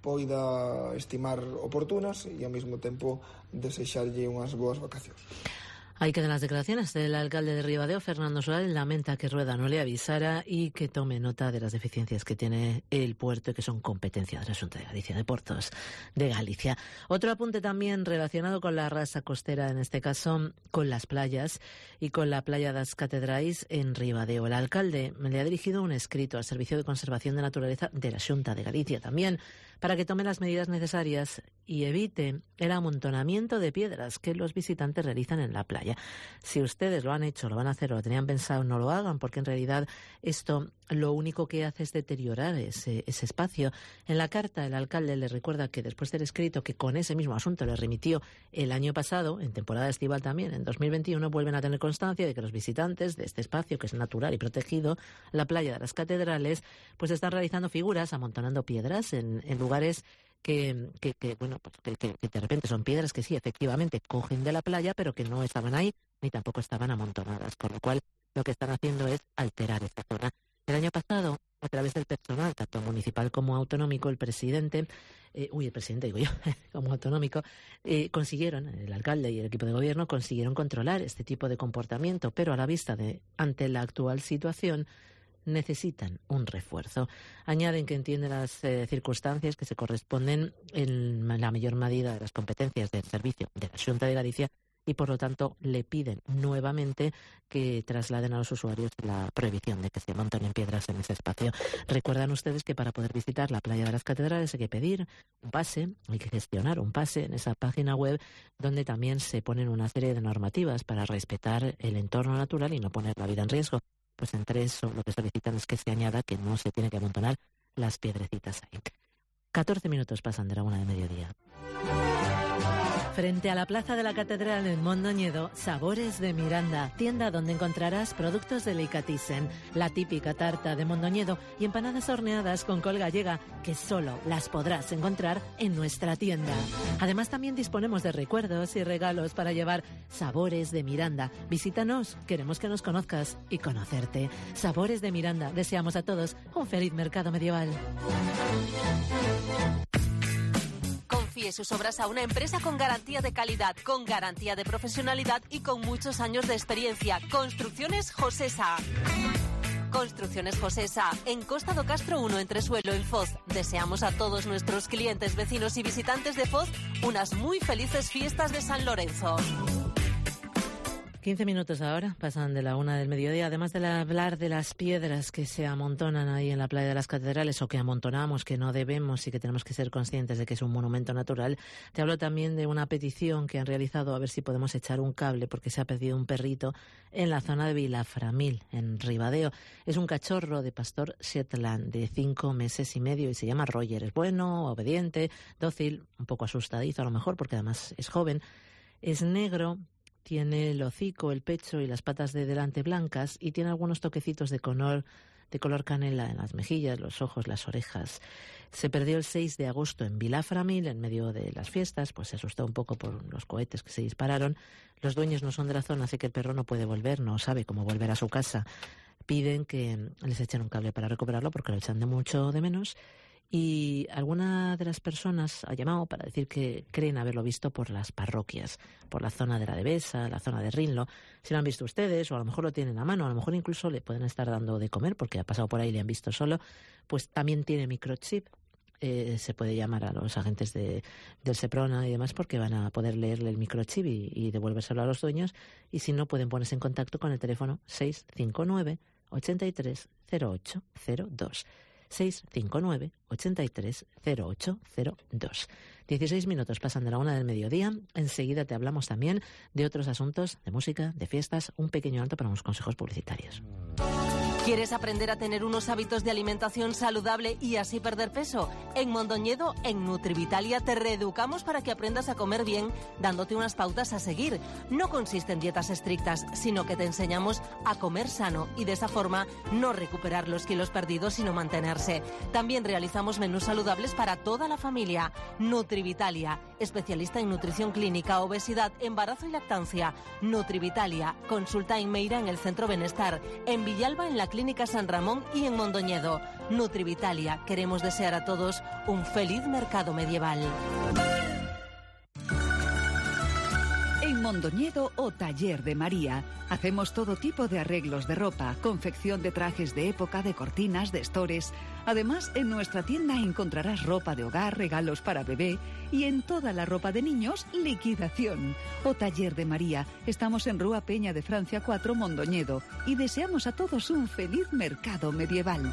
poida estimar oportunas e ao mesmo tempo desexarlle unhas boas vacacións. Ahí quedan las declaraciones del alcalde de Ribadeo, Fernando Suárez. Lamenta que Rueda no le avisara y que tome nota de las deficiencias que tiene el puerto y que son competencia de la Xunta de Galicia, de Portos de Galicia. Otro apunte también relacionado con la rasa costera, en este caso con las playas y con la playa das Catedrais en Ribadeo. El alcalde le ha dirigido un escrito al Servicio de Conservación de Naturaleza de la Xunta de Galicia también, para que tome las medidas necesarias y evite el amontonamiento de piedras que los visitantes realizan en la playa. Si ustedes lo han hecho, lo van a hacer o lo tenían pensado, no lo hagan, porque en realidad esto lo único que hace es deteriorar ese, ese espacio. En la carta el alcalde le recuerda que después del escrito que con ese mismo asunto le remitió el año pasado, en temporada estival también, en dos mil veintiuno, vuelven a tener constancia de que los visitantes de este espacio, que es natural y protegido, la playa de las Catedrales, pues están realizando figuras, amontonando piedras en, en lugares que, que, que bueno, pues que, que, que de repente son piedras que sí, efectivamente, cogen de la playa, pero que no estaban ahí, ni tampoco estaban amontonadas, con lo cual lo que están haciendo es alterar esta zona. El año pasado, a través del personal, tanto municipal como autonómico, el presidente, eh, uy, el presidente digo yo, como autonómico, eh, consiguieron, el alcalde y el equipo de gobierno consiguieron controlar este tipo de comportamiento, pero a la vista de, ante la actual situación, necesitan un refuerzo. Añaden que entienden las eh, circunstancias que se corresponden en la mayor medida de las competencias del servicio de la Xunta de Galicia y, por lo tanto, le piden nuevamente que trasladen a los usuarios la prohibición de que se monten piedras en ese espacio. Recuerdan ustedes que para poder visitar la playa de las Catedrales hay que pedir un pase, hay que gestionar un pase en esa página web donde también se ponen una serie de normativas para respetar el entorno natural y no poner la vida en riesgo. Pues entre eso lo que solicitan es que se añada que no se tiene que amontonar las piedrecitas ahí. catorce minutos pasan de la una de mediodía. Frente a la Plaza de la Catedral en Mondoñedo, Sabores de Miranda, tienda donde encontrarás productos delicatessen, la típica tarta de Mondoñedo y empanadas horneadas con col gallega, que solo las podrás encontrar en nuestra tienda. Además, también disponemos de recuerdos y regalos para llevar. Sabores de Miranda. Visítanos, queremos que nos conozcas y conocerte. Sabores de Miranda. Deseamos a todos un feliz mercado medieval. Confíe sus obras a una empresa con garantía de calidad, con garantía de profesionalidad y con muchos años de experiencia. Construcciones Josesa. Construcciones Josesa, en Costa do Castro uno, Entresuelo, en Foz. Deseamos a todos nuestros clientes, vecinos y visitantes de Foz unas muy felices fiestas de San Lorenzo. quince minutos ahora, pasan de la una del mediodía. Además de hablar de las piedras que se amontonan ahí en la playa de las Catedrales, o que amontonamos, que no debemos y que tenemos que ser conscientes de que es un monumento natural, te hablo también de una petición que han realizado a ver si podemos echar un cable, porque se ha perdido un perrito en la zona de Vilaframil, en Ribadeo. Es un cachorro de pastor Shetland de cinco meses y medio y se llama Roger. Es bueno, obediente, dócil, un poco asustadizo a lo mejor, porque además es joven. Es negro. Tiene el hocico, el pecho y las patas de delante blancas y tiene algunos toquecitos de color, de color canela en las mejillas, los ojos, las orejas. Se perdió el seis de agosto en Vilaframil, en medio de las fiestas, pues se asustó un poco por los cohetes que se dispararon. Los dueños no son de la zona, así que el perro no puede volver, no sabe cómo volver a su casa. Piden que les echen un cable para recuperarlo porque lo echan de mucho de menos. Y alguna de las personas ha llamado para decir que creen haberlo visto por las parroquias, por la zona de la Devesa, la zona de Rinlo. Si lo han visto ustedes, o a lo mejor lo tienen a mano, a lo mejor incluso le pueden estar dando de comer porque ha pasado por ahí y le han visto solo, pues también tiene microchip. Eh, se puede llamar a los agentes de, del Seprona y demás porque van a poder leerle el microchip y, y devolvérselo a los dueños. Y si no, pueden ponerse en contacto con el teléfono seis cinco nueve, ochenta y tres, cero ocho cero dos. seis cinco nueve, ochenta y tres, cero ocho cero dos. dieciséis minutos pasan de la una del mediodía. Enseguida te hablamos también de otros asuntos, de música, de fiestas. Un pequeño alto para unos consejos publicitarios. ¿Quieres aprender a tener unos hábitos de alimentación saludable y así perder peso? En Mondoñedo, en Nutrivitalia, te reeducamos para que aprendas a comer bien, dándote unas pautas a seguir. No consiste en dietas estrictas, sino que te enseñamos a comer sano y de esa forma no recuperar los kilos perdidos, sino mantenerse. También realizamos menús saludables para toda la familia. Nutrivitalia, especialista en nutrición clínica, obesidad, embarazo y lactancia. Nutrivitalia, consulta en Meira en el Centro Benestar, en Villalba en la Clínica San Ramón y en Mondoñedo. Nutrivitalia, queremos desear a todos un feliz mercado medieval. En Mondoñedo o Taller de María hacemos todo tipo de arreglos de ropa, confección de trajes de época, de cortinas, de estores. Además, en nuestra tienda encontrarás ropa de hogar, regalos para bebé y en toda la ropa de niños, liquidación. O Taller de María. Estamos en Rúa Peña de Francia cuatro, Mondoñedo, y deseamos a todos un feliz mercado medieval.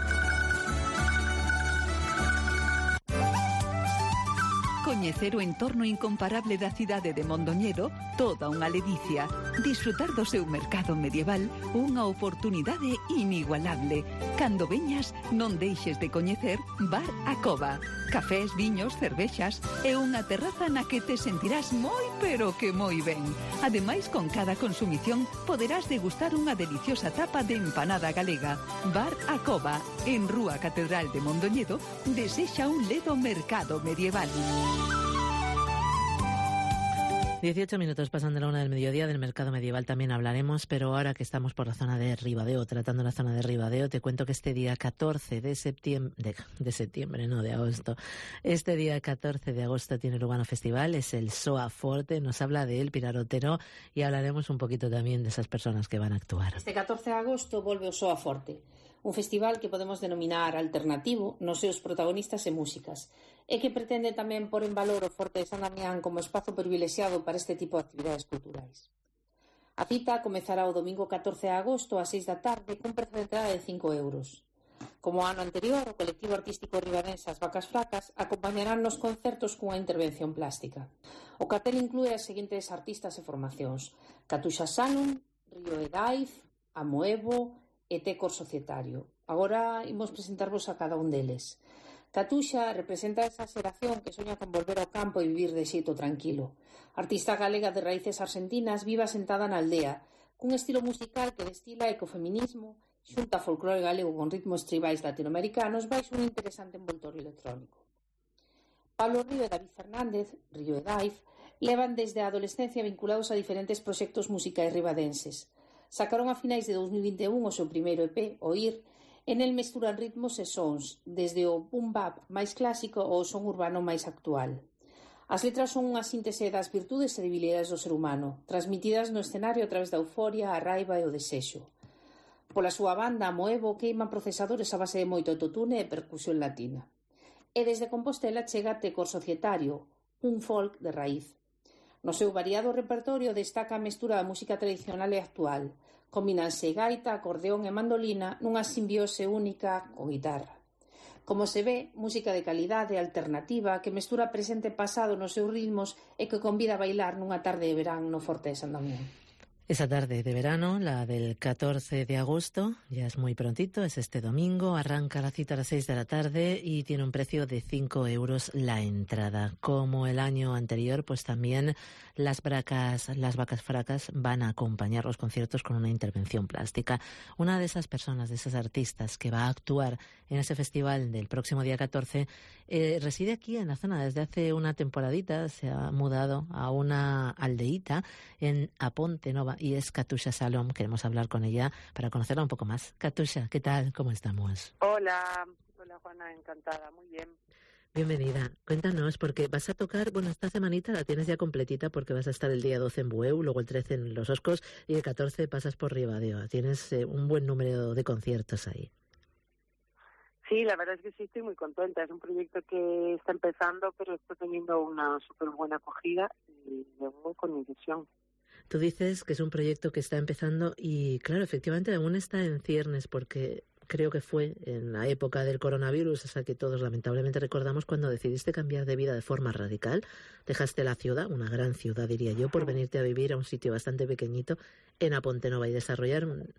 Coñecer o entorno incomparable da cidade de Mondoñedo, toda unha ledicia. Disfrutar do seu mercado medieval, unha oportunidade inigualable. Cando veñas, non deixes de coñecer Bar A Cova. Cafés, viños, cervexas e unha terraza na que te sentirás moi, pero que moi ben. Ademais, con cada consumición, poderás degustar unha deliciosa tapa de empanada galega. Bar A Cova, en Rúa Catedral de Mondoñedo, desexa un ledo mercado medieval. dieciocho minutos pasando la una del mediodía. Del mercado medieval también hablaremos, pero ahora que estamos por la zona de Ribadeo, tratando la zona de Ribadeo, te cuento que este día catorce de septiembre, de, de septiembre, no, de agosto, este día catorce de agosto tiene lugar un festival, es el Soa Forte, nos habla de él Pilar Otero y hablaremos un poquito también de esas personas que van a actuar. Este catorce de agosto volve o Soa Forte, un festival que podemos denominar alternativo nos seus protagonistas e músicas, e que pretende tamén pôr en valor o Forte de San Damián como espazo privilexiado para este tipo de actividades culturais. A cita comezará o domingo catorce de agosto ás seis da tarde con prezo de entrada de cinco euros. Como o ano anterior, o colectivo artístico ribadense As Vacas Fracas acompañarán nos concertos cunha intervención plástica. O cartel inclúe as seguintes artistas e formacións: Catuxa Salum, Río Edaif, Amoevo e Tecor Societario. Agora imos presentarvos a cada un deles. Catuxa representa esa xeración que soña con volver ao campo e vivir de xeito tranquilo. Artista galega de raíces argentinas, viva sentada na aldea, cun estilo musical que destila ecofeminismo, xunta folclore galego con ritmos tribais latinoamericanos baixo un interesante envoltorio electrónico. Pablo Río e David Fernández, Río e Daif, levan desde a adolescencia vinculados a diferentes proxectos musicais ribadenses. Sacaron a finais de dos mil vinte e un o seu primeiro E P, Oír. En el mesturan ritmos e sons, desde o boom bap máis clásico ao son urbano máis actual. As letras son unha síntese das virtudes e debilidades do ser humano, transmitidas no escenario a través da euforia, a raiva e o desexo. Pola súa banda, Moevo queiman procesadores a base de moito autotune e percusión latina. E desde Compostela chega Tecor Societario, un folk de raíz. No seu variado repertorio destaca a mestura da música tradicional e actual. Combínanse gaita, acordeón e mandolina nunha simbiose única co guitarra. Como se ve, música de calidade alternativa que mestura presente e pasado nos seus ritmos e que convida a bailar nunha tarde de verán no Forte de San Damián. Esa tarde de verano, la del catorce de agosto, ya es muy prontito, es este domingo, arranca la cita a las seis de la tarde y tiene un precio de cinco euros la entrada. Como el año anterior, pues también las bracas, las vacas fracas van a acompañar los conciertos con una intervención plástica. Una de esas personas, de esas artistas que va a actuar en ese festival del próximo día catorce, eh, reside aquí en la zona desde hace una temporadita, se ha mudado a una aldeíta en Aponte Nova y es Catuxa Salom. Queremos hablar con ella para conocerla un poco más. Catuxa, ¿qué tal? ¿Cómo estamos? Hola, hola Juana, encantada, muy bien. Bienvenida. Cuéntanos, porque vas a tocar, bueno, esta semanita la tienes ya completita porque vas a estar el día doce en Bueu, luego el trece en Los Oscos y el catorce pasas por Ribadeo. Tienes eh, un buen número de conciertos ahí. Sí, la verdad es que sí, estoy muy contenta. Es un proyecto que está empezando, pero está teniendo una súper buena acogida y me voy con ilusión. Tú dices que es un proyecto que está empezando y, claro, efectivamente aún está en ciernes porque creo que fue en la época del coronavirus, esa que todos lamentablemente recordamos, cuando decidiste cambiar de vida de forma radical. Dejaste la ciudad, una gran ciudad diría yo, por venirte a vivir a un sitio bastante pequeñito en Aponte Nova y desarrollar un,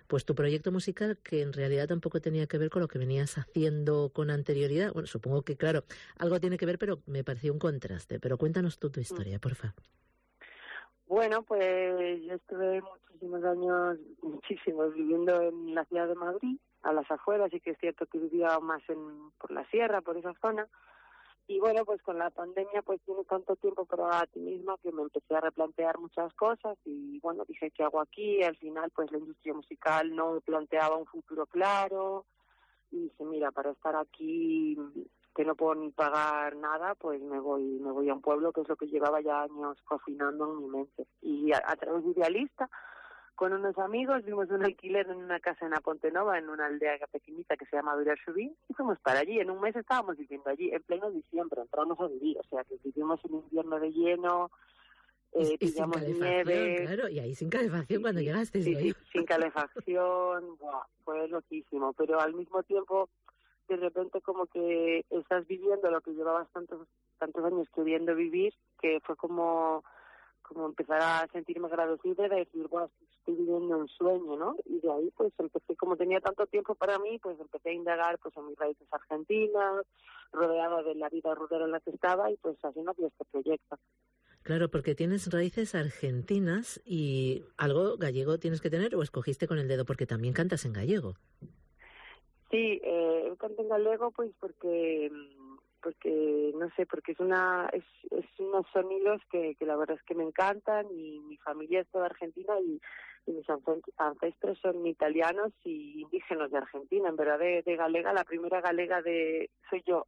pues tu proyecto musical, que en realidad tampoco tenía que ver con lo que venías haciendo con anterioridad. Bueno, supongo que, claro, algo tiene que ver, pero me pareció un contraste. Pero cuéntanos tú tu historia, por favor. Bueno, pues yo estuve muchísimos años, muchísimos, viviendo en la ciudad de Madrid, a las afueras, y que es cierto que vivía más en, por la sierra, por esa zona. Y bueno, pues con la pandemia pues tienes tanto tiempo para ti misma que me empecé a replantear muchas cosas y bueno, dije, ¿qué hago aquí? Y al final pues la industria musical no planteaba un futuro claro y dije, mira, para estar aquí que no puedo ni pagar nada, pues me voy me voy a un pueblo, que es lo que llevaba ya años cocinando en mi mente. Y a, a través de Idealista, con unos amigos, vimos un alquiler en una casa en Apontenova, en una aldea pequeñita que se llama Vilarsubín, y fuimos para allí. En un mes estábamos viviendo allí, en pleno diciembre, entramos a vivir, o sea, que vivimos en invierno de lleno, eh, y, y sin calefacción, nieve. Claro, y ahí sin calefacción sí, cuando sí, llegaste. Sí, sí, sin calefacción, buah, fue loquísimo, pero al mismo tiempo, de repente como que estás viviendo lo que llevabas tantos, tantos años queriendo vivir, que fue como... como empezar a sentirme agradecida de decir, bueno, estoy viviendo un sueño, ¿no? Y de ahí, pues, empecé, como tenía tanto tiempo para mí, pues, empecé a indagar, pues, en mis raíces argentinas, rodeada de la vida rural en la que estaba, y, pues, así nació este proyecto. Claro, porque tienes raíces argentinas y algo gallego tienes que tener, o escogiste con el dedo, porque también cantas en gallego. Sí, eh, canto en gallego, pues, porque... porque no sé, porque es una es, es unos sonidos que, que la verdad es que me encantan, y mi familia es toda argentina y, y mis ancestros son italianos y indígenas de Argentina. En verdad, de, de galega, la primera galega de soy yo.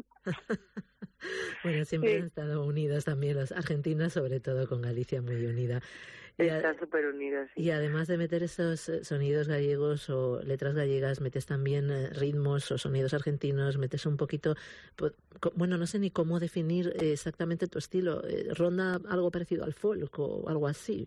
Bueno, siempre sí. han estado unidas también las argentinas, sobre todo con Galicia muy unida. Están súper unidas, sí. Y además de meter esos sonidos gallegos o letras gallegas, metes también ritmos o sonidos argentinos, metes un poquito, bueno, no sé ni cómo definir exactamente tu estilo. ¿Ronda algo parecido al folk o algo así?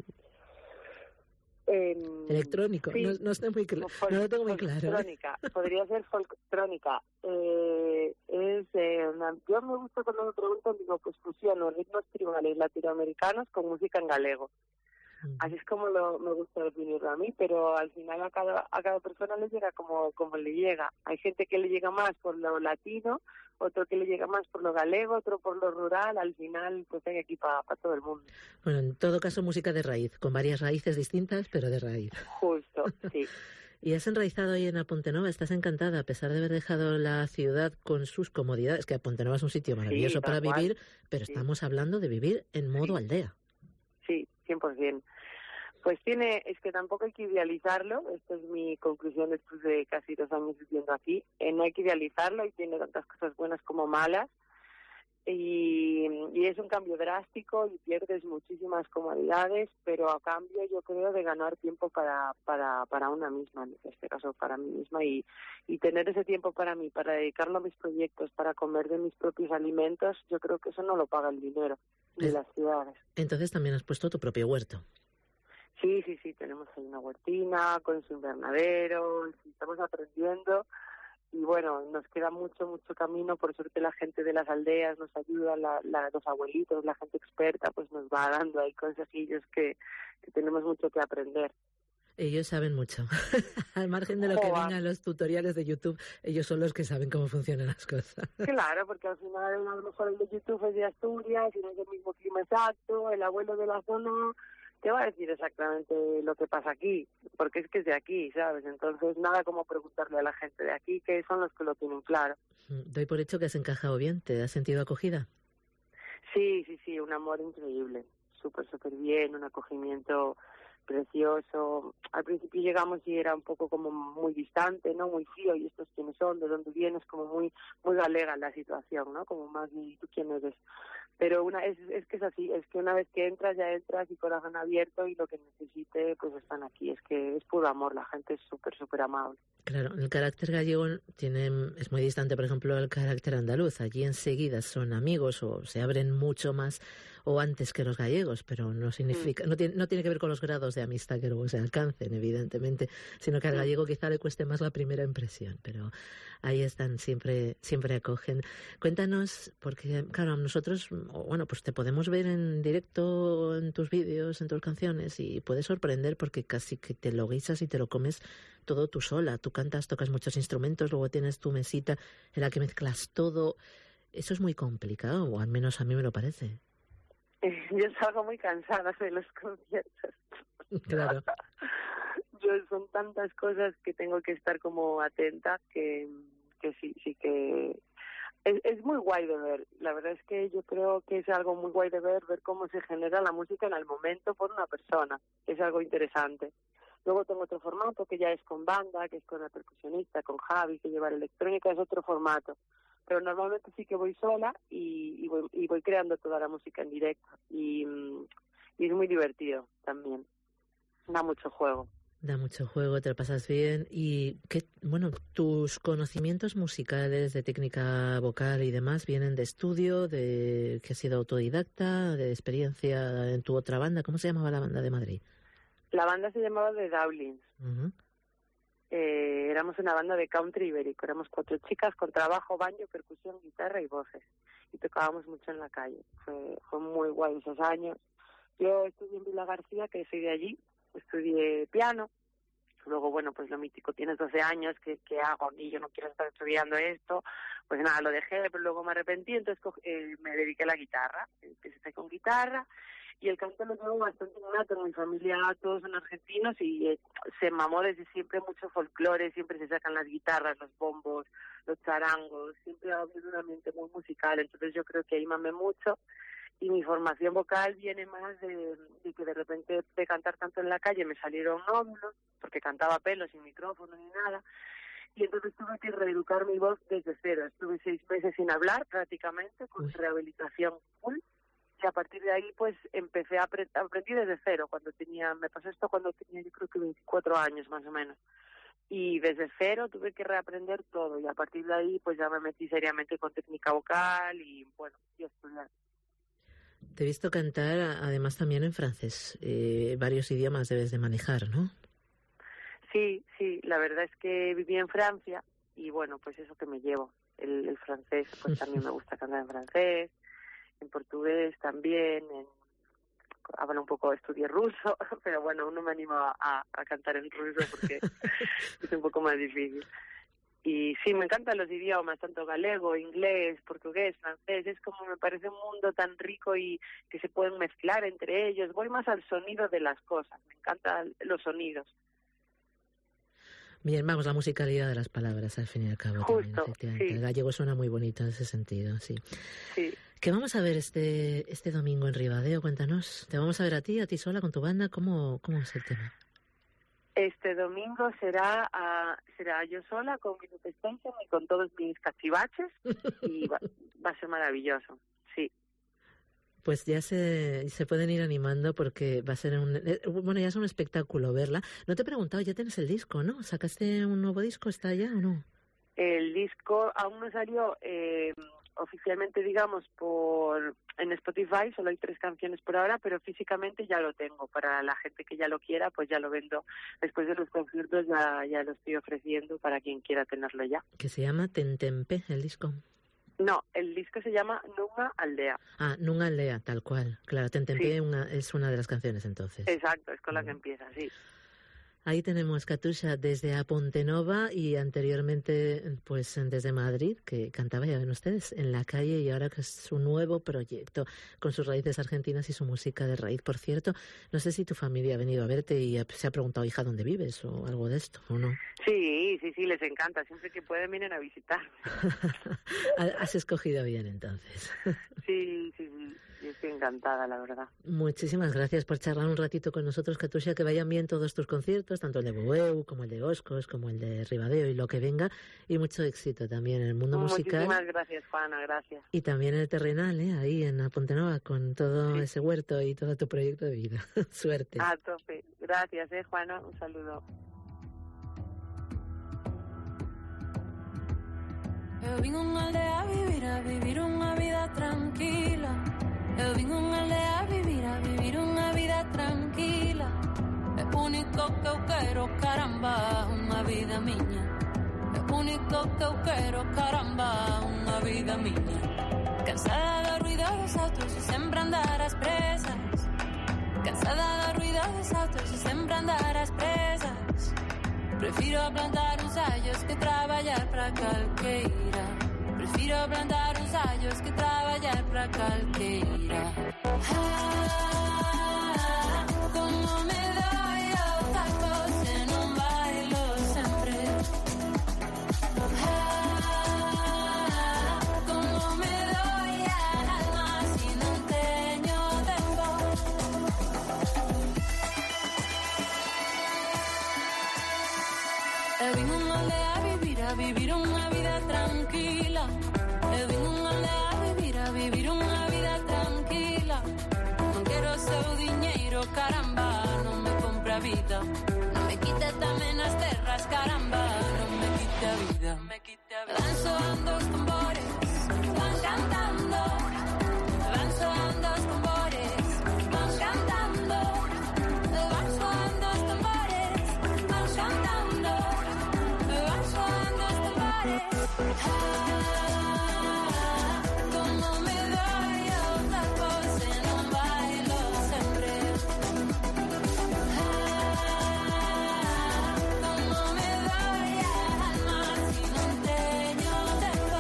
Eh, electrónico, sí. no, no estoy muy claro, no lo tengo muy claro. Folktrónica, podría ser folktrónica. Eh, es, eh, una, yo me gusta cuando me preguntan, digo, pues fusiono ritmos tribales latinoamericanos con música en galego. Así es como lo, me gusta definirlo a mí, pero al final a cada, a cada persona le llega como, como le llega. Hay gente que le llega más por lo latino, otro que le llega más por lo galego, otro por lo rural. Al final pues hay aquí para pa todo el mundo. Bueno, en todo caso música de raíz, con varias raíces distintas, pero de raíz. Justo, sí. Y has enraizado ahí en Apontenova, estás encantada, a pesar de haber dejado la ciudad con sus comodidades, que Apontenova es un sitio maravilloso sí, para cual. vivir, pero sí. Estamos hablando de vivir en modo sí. aldea. Sí, cien por ciento. Pues tiene, es que tampoco hay que idealizarlo, esta es mi conclusión después de casi dos años viviendo aquí, eh, no hay que idealizarlo y tiene tantas cosas buenas como malas, y, y es un cambio drástico y pierdes muchísimas comodidades, pero a cambio yo creo de ganar tiempo para para para una misma, en este caso para mí misma, y, y tener ese tiempo para mí, para dedicarlo a mis proyectos, para comer de mis propios alimentos, yo creo que eso no lo paga el dinero de las ciudades. Entonces también has puesto tu propio huerto. Sí, sí, sí, tenemos ahí una huertina con su invernadero, estamos aprendiendo y bueno, nos queda mucho, mucho camino. Por suerte la gente de las aldeas nos ayuda, la, la, los abuelitos, la gente experta pues nos va dando ahí consejillos que, que tenemos mucho que aprender. Ellos saben mucho. Al margen de lo que vengan los tutoriales de YouTube, ellos son los que saben cómo funcionan las cosas. Claro, porque al final a lo mejor el de YouTube es de Asturias y no es el mismo clima exacto, el abuelo de la zona te va a decir exactamente lo que pasa aquí, porque es que es de aquí, ¿sabes? Entonces nada como preguntarle a la gente de aquí, que son los que lo tienen claro. Doy por hecho que has encajado bien, ¿te has sentido acogida? Sí, sí, sí, un amor increíble, súper, súper bien, un acogimiento precioso. Al principio llegamos y era un poco como muy distante, ¿no? Muy frío, y estos quiénes son, de dónde vienes, como muy muy galega la situación, ¿no? Como más, ¿y tú quién eres? Pero una es, es que es así, es que una vez que entras, ya entras y corazón abierto y lo que necesite, pues están aquí. Es que es puro amor, la gente es súper, súper amable. Claro, el carácter gallego tiene, es muy distante, por ejemplo, al carácter andaluz. Allí enseguida son amigos o se abren mucho más o antes que los gallegos, pero no significa, mm. no, tiene, no tiene que ver con los grados de amistad que luego se alcancen, evidentemente, sino que al gallego quizá le cueste más la primera impresión, pero ahí están, siempre, siempre acogen. Cuéntanos, porque claro, nosotros, bueno, pues te podemos ver en directo en tus vídeos, en tus canciones, y puedes sorprender porque casi que te lo guisas y te lo comes todo tú sola. Tú cantas, tocas muchos instrumentos, luego tienes tu mesita en la que mezclas todo. Eso es muy complicado, o al menos a mí me lo parece. Yo salgo muy cansada de los conciertos. Claro. Yo son tantas cosas que tengo que estar como atenta que, que sí, sí que es, es muy guay de ver. La verdad es que yo creo que es algo muy guay de ver, ver cómo se genera la música en el momento por una persona. Es algo interesante. Luego tengo otro formato que ya es con banda, que es con la percusionista, con Javi, que lleva la electrónica, es otro formato. Pero normalmente sí que voy sola y, y, voy, y voy creando toda la música en directo. Y, y es muy divertido también. Da mucho juego. Da mucho juego, te lo pasas bien. Y, ¿qué, bueno, tus conocimientos musicales, de técnica vocal y demás, vienen de estudio, de que has sido autodidacta, de experiencia en tu otra banda? ¿Cómo se llamaba la banda de Madrid? La banda se llamaba The Dowlings. Uh-huh. Eh, éramos una banda de country ibérico, éramos cuatro chicas con trabajo, banjo, percusión, guitarra y voces, y tocábamos mucho en la calle. Fue, fue muy guay esos años. Yo estudié en Vila García, que soy de allí, estudié piano. Luego, bueno, pues lo mítico, tienes doce años, ¿qué, qué hago? Y yo no quiero estar estudiando esto. Pues nada, lo dejé, pero luego me arrepentí, entonces eh, me dediqué a la guitarra. Empecé con guitarra. Y el canto lo tengo bastante innato, en mi familia todos son argentinos y eh, se mamó desde siempre mucho folclore, siempre se sacan las guitarras, los bombos, los charangos, siempre ha habido un ambiente muy musical, entonces yo creo que ahí mamé mucho y mi formación vocal viene más de, de que de repente de cantar tanto en la calle me salieron nódulos, porque cantaba a pelo, sin micrófono ni nada, y entonces tuve que reeducar mi voz desde cero, estuve seis meses sin hablar prácticamente, con Uy. rehabilitación full. Y a partir de ahí, pues, empecé a aprender, aprendí desde cero, cuando tenía, me pasó esto cuando tenía, yo creo que veinticuatro años, más o menos. Y desde cero tuve que reaprender todo, y a partir de ahí, pues, ya me metí seriamente con técnica vocal y, bueno, y a estudiar. Te he visto cantar, además, también en francés. Eh, varios idiomas debes de manejar, ¿no? Sí, sí, la verdad es que viví en Francia, y, bueno, pues eso que me llevo. El, el francés, pues, también me gusta cantar en francés. En portugués también, en, hablo un poco, estudié ruso, pero bueno, aún no me animo a, a cantar en ruso porque es un poco más difícil. Y sí, me encantan los idiomas, tanto galego, inglés, portugués, francés, es como me parece un mundo tan rico y que se pueden mezclar entre ellos. Voy más al sonido de las cosas, me encantan los sonidos. Bien, vamos, la musicalidad de las palabras, al fin y al cabo. Justo, también, sí. El gallego suena muy bonito en ese sentido, sí. Sí. ¿Qué vamos a ver este este domingo en Ribadeo? Cuéntanos. ¿Te vamos a ver a ti, a ti sola, con tu banda? ¿Cómo, cómo es el tema? Este domingo será uh, será yo sola con mi Extension y con todos mis cachivaches y va, va a ser maravilloso, sí. Pues ya se, se pueden ir animando porque va a ser un... Eh, bueno, ya es un espectáculo verla. No te he preguntado, ya tienes el disco, ¿no? ¿Sacaste un nuevo disco? ¿Está ya o no? El disco aún no salió... Eh, oficialmente, digamos, por en Spotify, solo hay tres canciones por ahora, pero físicamente ya lo tengo. Para la gente que ya lo quiera, pues ya lo vendo. Después de los conciertos ya, ya lo estoy ofreciendo para quien quiera tenerlo ya. ¿Que se llama Tentempe, el disco? No, el disco se llama Nunha Aldea. Ah, Nunha Aldea, tal cual. Claro, Tentempe sí. una, es una de las canciones, entonces. Exacto, es con la que empieza, sí. Ahí tenemos Katusha desde A Pontenova y anteriormente pues desde Madrid, que cantaba, ya ven ustedes, en la calle, y ahora que es su nuevo proyecto con sus raíces argentinas y su música de raíz. Por cierto, no sé si tu familia ha venido a verte y se ha preguntado, hija, ¿dónde vives? O algo de esto, ¿o no? Sí, sí, sí, les encanta. Siempre que pueden vienen a visitar. Has escogido bien, entonces. Sí, sí, sí. Yo estoy encantada, la verdad. Muchísimas gracias por charlar un ratito con nosotros, Katusha. Que vayan bien todos tus conciertos, tanto el de Bueu, como el de Oscos, como el de Ribadeo y lo que venga. Y mucho éxito también en el mundo Muchísimas musical. Muchísimas gracias, Juana, gracias. Y también en el terrenal, ¿eh? Ahí en A Pontenova, con todo sí. ese huerto y todo tu proyecto de vida. Suerte. A tope. Gracias, ¿eh, Juana? Un saludo. Eu vim unha aldea a vivir, a vivir unha vida tranquila. Eu vim unha aldea a vivir, a vivir unha vida tranquila. É único que eu quero, caramba, unha vida miña. É único que eu quero, caramba, unha vida miña. Cansada do ruido dos autos e sempre andar ás presas. Cansada do ruido dos autos e sempre andar ás presas. Prefiro plantar uns allos que traballar para calqueira. Prefiro plantar uns allos que traballar para calqueira. Ah, como me dói o taco se non bailo sempre. Ah, como me dói a alma se non teño tempo. Eu vim unha aldea a vivir, a vivir unha vida tranquila. Eu vim unha aldea a vivir, a vivir unha vida tranquila. Non quero o seu diñeiro, caramba, non me compra a vida. Non me quite tamén as terras, caramba, non me quite a vida. Van soando os tambores, van cantando. Van soando os tambores, van cantando. Van soando os tambores, van cantando. Van soando os tambores. Como me dói o taco se non bailo sempre. Como me dói a alma se non teño tempo.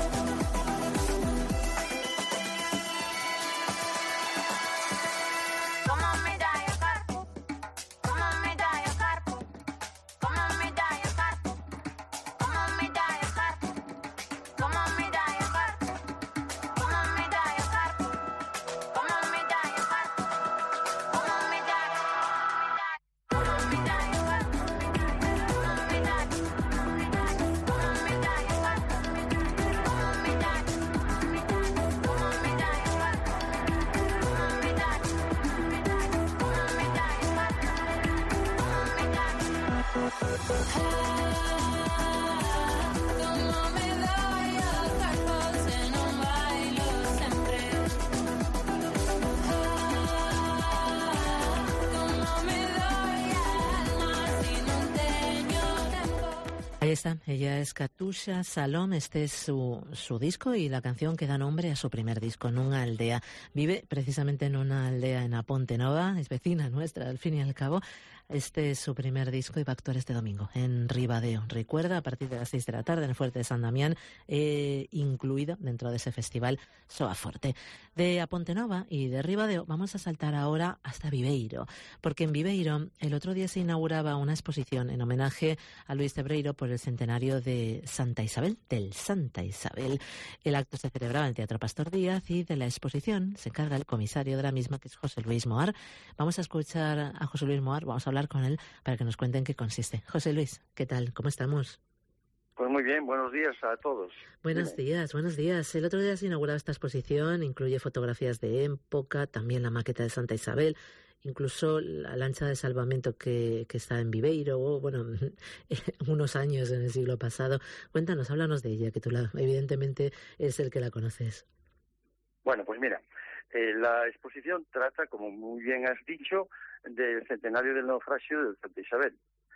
Como me dai o carpo, como me dai o carpo, como me dai o carpo, como me dai o carpo, como me dai o carpo, como me dai o carpo, como me dai o carpo, como me dai, como me dai o carpo, como me dai, como me dai o carpo, como me dai, como me dai, como me dai o carpo, como me dai, como me dai o carpo, como me dai, como me dai o carpo se non bailo sempre. Como me dai a alma se non teño tempo. Ahí está, ella es Katusha Salom, este es su, su disco y la canción que da nombre a su primer disco, Nunha aldea. Vive precisamente en una aldea en Aponte Nova, es vecina nuestra al fin y al cabo. Este es su primer disco y va a actuar este domingo en Ribadeo. Recuerda, a partir de las seis de la tarde en el Fuerte de San Damián, eh, incluido dentro de ese festival Soa Forte. De Aponte Nova y de Ribadeo vamos a saltar ahora hasta Viveiro, porque en Viveiro el otro día se inauguraba una exposición en homenaje a Luis Cebreiro por el centenario de Santa Isabel, del Santa Isabel. El acto se celebraba en el Teatro Pastor Díaz y de la exposición se encarga el comisario de la misma, que es José Luis Moar. Vamos a escuchar a José Luis Moar, vamos a hablar con él para que nos cuente en qué consiste. José Luis, ¿qué tal? ¿Cómo estamos? Pues muy bien, buenos días a todos. Buenos Dime. días, buenos días. El otro día se inauguraba esta exposición, incluye fotografías de época, también la maqueta de Santa Isabel, incluso la lancha de salvamento que, que está en Viveiro, bueno, unos años en el siglo pasado. Cuéntanos, háblanos de ella, que tú la, evidentemente eres el que la conoces. Bueno, pues mira, eh, la exposición trata, como muy bien has dicho, del centenario del naufragio de Santa Isabel.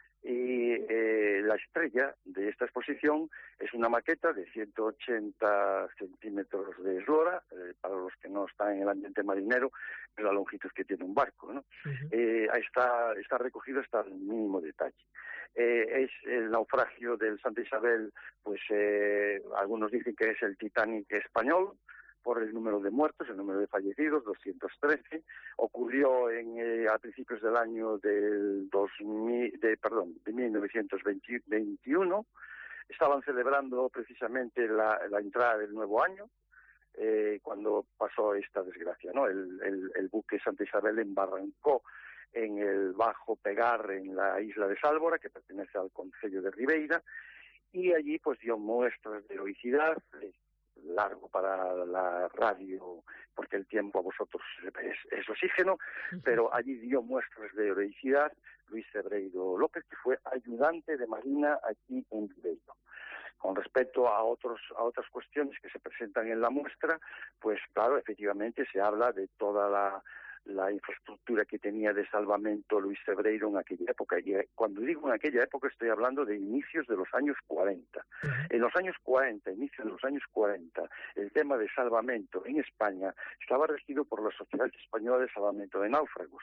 Y eh, la estrella de esta exposición es una maqueta de ciento ochenta centímetros de eslora, eh, para los que no están en el ambiente marinero, es la longitud que tiene un barco, ¿no? Uh-huh. Eh, está, está recogido hasta el mínimo detalle. Eh, es el naufragio del Santa Isabel, pues eh, algunos dicen que es el Titanic español, por el número de muertos, el número de fallecidos, doscientos trece. Ocurrió en, eh, a principios del año del dos mil, de, perdón, de mil novecientos veintiuno. Estaban celebrando precisamente la, la entrada del nuevo año, eh, cuando pasó esta desgracia, ¿no? El, el, el buque Santa Isabel embarrancó en el Bajo Pegar, en la isla de Sálvora, que pertenece al concello de Ribeira, y allí pues dio muestras de heroicidad. Largo para la radio, porque el tiempo a vosotros es, es oxígeno, pero allí dio muestras de heroicidad Luis Cebreiro López, que fue ayudante de marina aquí en Viveiro. con respecto a otros a otras cuestiones que se presentan en la muestra, pues claro, efectivamente se habla de toda la la infraestructura que tenía de salvamento Luis Cebreiro en aquella época. Y cuando digo en aquella época estoy hablando de inicios de los años cuarenta. En los años cuarenta, inicios de los años cuarenta, el tema de salvamento en España estaba regido por la Sociedad Española de Salvamento de Náufragos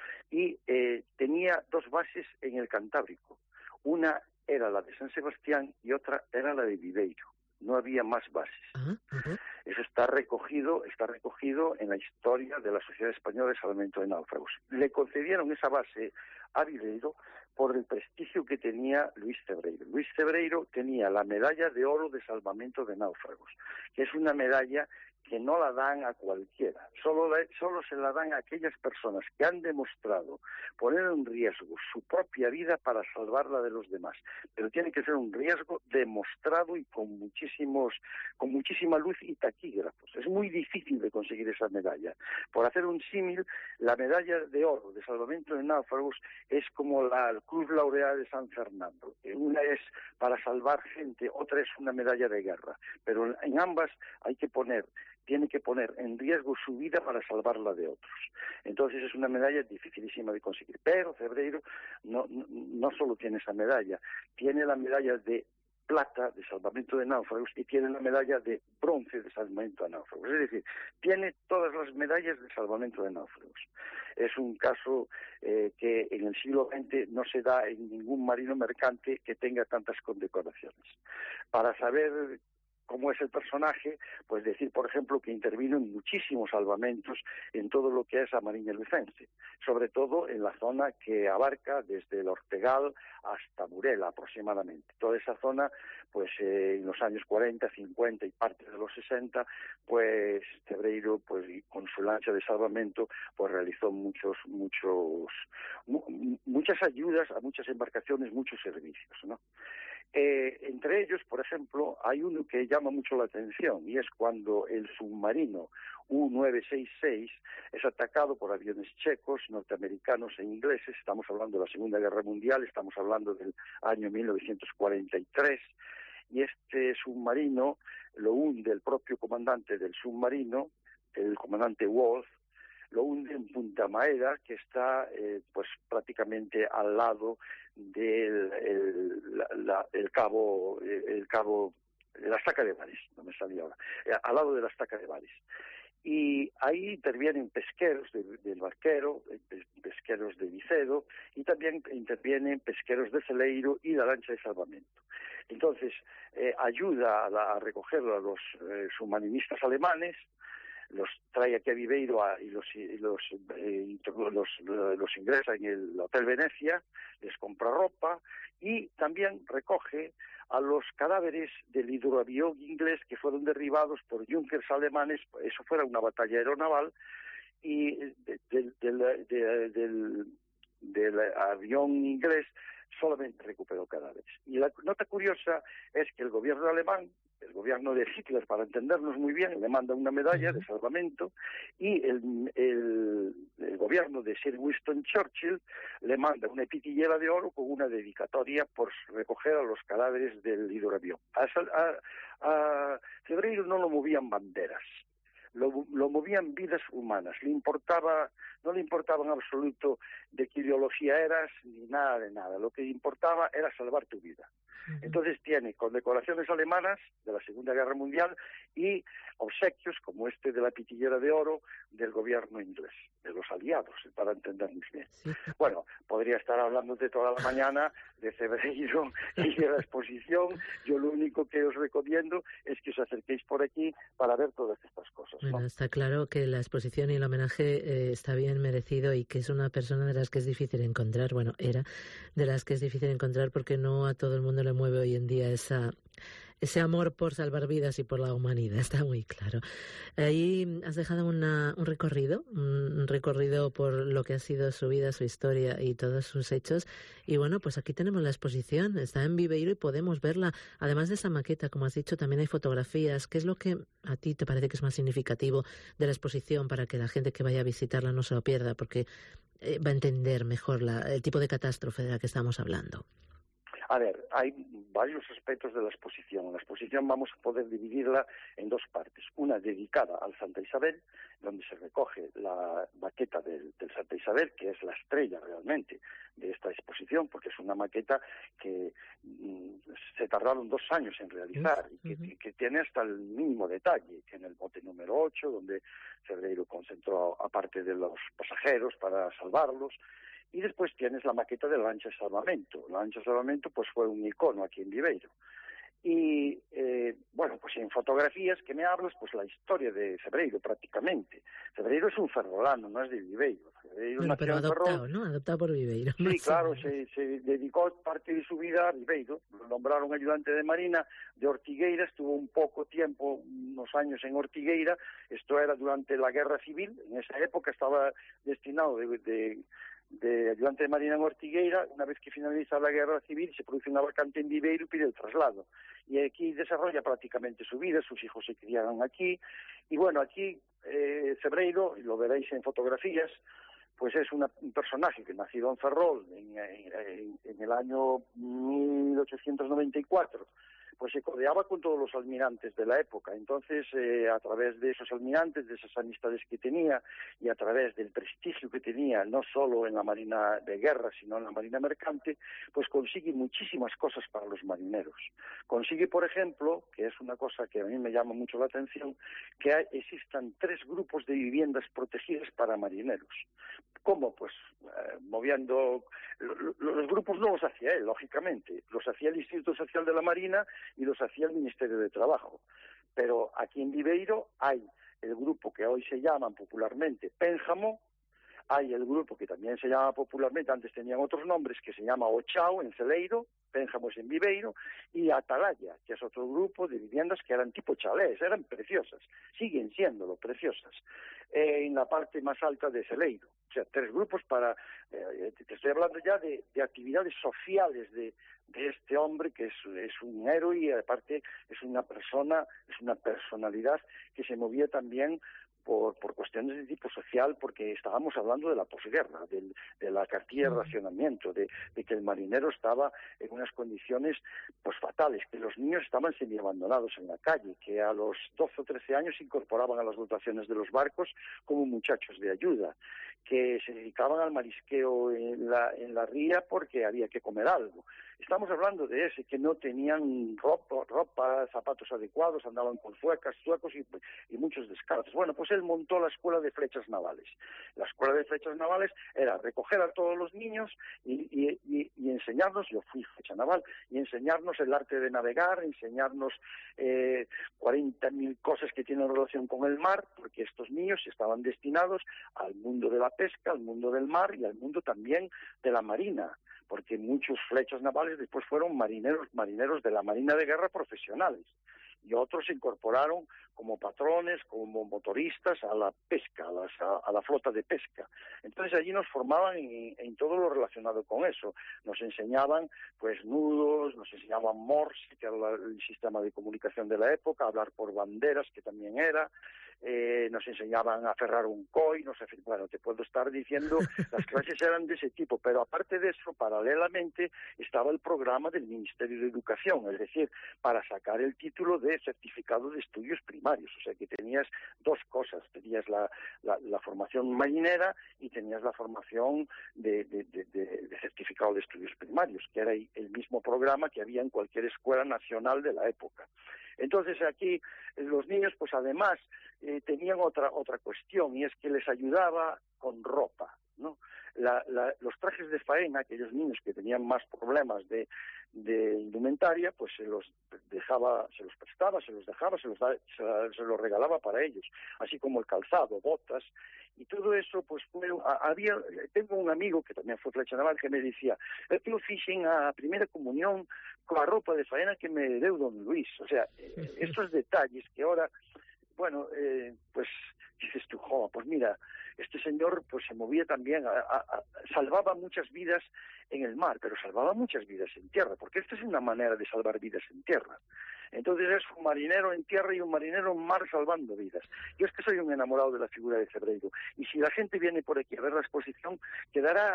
y eh, tenía dos bases en el Cantábrico. Una era la de San Sebastián y otra era la de Viveiro. No había más bases. Uh-huh. Eso está recogido, está recogido en la historia de la Sociedad Española de Salvamento de Náufragos. Le concedieron esa base a Viveiro por el prestigio que tenía Luis Cebreiro. Luis Cebreiro tenía la medalla de oro de salvamento de náufragos, que es una medalla que no la dan a cualquiera, solo, la, solo se la dan a aquellas personas que han demostrado poner en riesgo su propia vida para salvarla de los demás, pero tiene que ser un riesgo demostrado y con muchísimos, con muchísima luz y taquígrafos. Es muy difícil de conseguir esa medalla. Por hacer un símil, la medalla de oro de salvamento de náufragos es como la Cruz Laureada de San Fernando. Una es para salvar gente, otra es una medalla de guerra, pero en ambas hay que poner tiene que poner en riesgo su vida para salvarla de otros. Entonces es una medalla dificilísima de conseguir. Pero Cebreiro no, no, no solo tiene esa medalla, tiene la medalla de plata de salvamento de náufragos y tiene la medalla de bronce de salvamento de náufragos. Es decir, tiene todas las medallas de salvamento de náufragos. Es un caso eh, que en el siglo veinte no se da en ningún marino mercante que tenga tantas condecoraciones. Para saber cómo es el personaje, pues decir, por ejemplo, que intervino en muchísimos salvamentos en todo lo que es la Mariña Lucense, sobre todo en la zona que abarca desde el Ortegal hasta Burela aproximadamente. Toda esa zona, pues eh, en los años cuarenta, cincuenta y parte de los sesenta, pues Cebreiro, pues con su lancha de salvamento, pues realizó muchos, muchos, mu- muchas ayudas a muchas embarcaciones, muchos servicios, ¿no? Eh, entre ellos, por ejemplo, hay uno que llama mucho la atención y es cuando el submarino U nueve sesenta y seis es atacado por aviones checos, norteamericanos e ingleses. Estamos hablando de la Segunda Guerra Mundial, estamos hablando del año mil novecientos cuarenta y tres, y este submarino lo hunde el propio comandante del submarino, el comandante Wolf, lo hunde en Punta Maeda, que está eh, pues prácticamente al lado del el, la, la, el cabo, el cabo, la estaca de Bares, no me salía ahora, eh, al lado de la estaca de Bares. Y ahí intervienen pesqueros de, del Barquero, pesqueros de Vicedo, y también intervienen pesqueros de Celeiro y la lancha de salvamento. Entonces, eh, ayuda a, la, a recoger a los eh, submarinistas alemanes, los trae aquí a Viveiro a, y, los, y los, eh, los, los ingresa en el Hotel Venecia, les compra ropa y también recoge a los cadáveres del hidroavión inglés que fueron derribados por Junkers alemanes. Eso fuera una batalla aeronaval, y de, de, de, de, del, del avión inglés solamente recuperó cadáveres. Y la nota curiosa es que el gobierno alemán, el gobierno de Hitler, para entendernos muy bien, le manda una medalla de salvamento, y el, el, el gobierno de Sir Winston Churchill le manda una epitillera de oro con una dedicatoria por recoger a los cadáveres del hidroavión. A, a, a Cebreiro no lo movían banderas, lo, lo movían vidas humanas. Le importaba, no le importaba en absoluto de qué ideología eras ni nada de nada. Lo que le importaba era salvar tu vida. Entonces tiene condecoraciones alemanas de la Segunda Guerra Mundial y obsequios como este de la pitillera de oro del gobierno inglés, de los aliados, para entendernos bien. Sí. Bueno, podría estar hablando de toda la mañana de Cebreiro y de la exposición. Yo lo único que os recomiendo es que os acerquéis por aquí para ver todas estas cosas, ¿no? Bueno, está claro que la exposición y el homenaje eh, está bien merecido, y que es una persona de las que es difícil encontrar, bueno, era de las que es difícil encontrar, porque no a todo el mundo le mueve hoy en día esa ese amor por salvar vidas y por la humanidad, está muy claro. Ahí has dejado una, un recorrido, un recorrido por lo que ha sido su vida, su historia y todos sus hechos. Y bueno, pues aquí tenemos la exposición, está en Viveiro y podemos verla. Además de esa maqueta, como has dicho, también hay fotografías. ¿Qué es lo que a ti te parece que es más significativo de la exposición para que la gente que vaya a visitarla no se lo pierda? Porque eh, va a entender mejor la, el tipo de catástrofe de la que estamos hablando. A ver, hay varios aspectos de la exposición. La exposición vamos a poder dividirla en dos partes. Una dedicada al Santa Isabel, donde se recoge la maqueta del, del Santa Isabel, que es la estrella realmente de esta exposición, porque es una maqueta que mm, se tardaron dos años en realizar y que, y que tiene hasta el mínimo detalle, que en el bote número ocho, donde Cebreiro concentró a parte de los pasajeros para salvarlos. Y después tienes la maqueta de la lancha de salvamento. La lancha de salvamento pues fue un icono aquí en Viveiro. Y, eh, bueno, pues en fotografías que me hablas, pues la historia de Cebreiro prácticamente. Cebreiro es un ferrolano, no es de Viveiro. Cebreiro bueno, pero adoptado, ¿no? Adoptado por Viveiro. Sí, claro, se, se dedicó parte de su vida a Viveiro. Lo nombraron ayudante de marina de Ortigueira, estuvo un poco tiempo, unos años en Ortigueira. Esto era durante la Guerra Civil. En esa época estaba destinado de... de de ayudante de marina en Ortigueira. Una vez que finaliza la guerra civil se produce una vacante en Viveiro y pide el traslado, y aquí desarrolla prácticamente su vida. Sus hijos se criaron aquí y bueno, aquí eh, Cebreiro, y lo veréis en fotografías, pues es una, un personaje que nacido en Ferrol en, en, en el año mil ochocientos noventa y cuatro, pues se codeaba con todos los almirantes de la época. Entonces, eh, a través de esos almirantes, de esas amistades que tenía, y a través del prestigio que tenía, no solo en la marina de guerra, sino en la marina mercante, pues consigue muchísimas cosas para los marineros. Consigue, por ejemplo, que es una cosa que a mí me llama mucho la atención, que hay, existan tres grupos de viviendas protegidas para marineros. ¿Cómo? Pues eh, moviendo... Los grupos no los hacía él, lógicamente. Los hacía el Instituto Social de la Marina y los hacía el Ministerio de Trabajo. Pero aquí en Viveiro hay el grupo que hoy se llaman popularmente Pénjamo, hay el grupo que también se llama popularmente, antes tenían otros nombres, que se llama Ochao en Celeiro, Pénjamo es en Viveiro, y Atalaya, que es otro grupo de viviendas que eran tipo chalés, eran preciosas, siguen siéndolo, preciosas, eh, en la parte más alta de Celeiro. O sea, tres grupos para, eh, te estoy hablando ya de, de actividades sociales de, de este hombre que es, es un héroe y aparte es una persona, es una personalidad que se movía también por, por cuestiones de tipo social, porque estábamos hablando de la posguerra, de, de la cartilla de racionamiento, de, de que el marinero estaba en unas condiciones pues fatales, que los niños estaban semi-abandonados en la calle, que a los doce o trece años se incorporaban a las dotaciones de los barcos como muchachos de ayuda, que se dedicaban al marisqueo en la, en la ría porque había que comer algo. Estamos hablando de ese, que no tenían ropa, ropa zapatos adecuados, andaban con zuecas, zuecos y, y muchos descalzos. Bueno, pues él montó la Escuela de Flechas Navales. La Escuela de Flechas Navales era recoger a todos los niños y, y, y, y enseñarnos, yo fui flecha naval, y enseñarnos el arte de navegar, enseñarnos eh, cuarenta mil cosas que tienen relación con el mar, porque estos niños estaban destinados al mundo de la pesca, al mundo del mar y al mundo también de la marina, porque muchos flechas navales después fueron marineros marineros de la Marina de Guerra profesionales, y otros se incorporaron como patrones, como motoristas a la pesca, a, las, a, a la flota de pesca. Entonces allí nos formaban en, en todo lo relacionado con eso. Nos enseñaban pues nudos, nos enseñaban Morse, que era la, el sistema de comunicación de la época, hablar por banderas, que también era, eh, nos enseñaban a aferrar un coi, no sé, bueno, te puedo estar diciendo, las clases eran de ese tipo, pero aparte de eso, paralelamente, estaba el programa del Ministerio de Educación, es decir, para sacar el título de certificado de estudios primarios, o sea que tenías dos cosas, tenías la, la, la formación marinera y tenías la formación de, de, de, de, de certificado de estudios primarios, que era el mismo programa que había en cualquier escuela nacional de la época. Entonces aquí los niños pues además eh, tenían otra otra cuestión, y es que les ayudaba con ropa, ¿no? La, la, los trajes de faena, aquellos niños que tenían más problemas de, de indumentaria, pues se los dejaba, se los prestaba, se los dejaba, se los, da, se, se los regalaba para ellos, así como el calzado, botas, y todo eso, pues fue, había, tengo un amigo que también fue flecha naval que me decía, eu fixen a primeira comunión coa roupa de faena que me deu don Luis, o sea, estos detalles que ahora, bueno, eh, pues dices tú, jo, pues mira, este señor pues se movía también, a, a, a, salvaba muchas vidas en el mar, pero salvaba muchas vidas en tierra, porque esta es una manera de salvar vidas en tierra. Entonces es un marinero en tierra y un marinero en mar salvando vidas. Yo es que soy un enamorado de la figura de Cebreiro, y si la gente viene por aquí a ver la exposición, quedará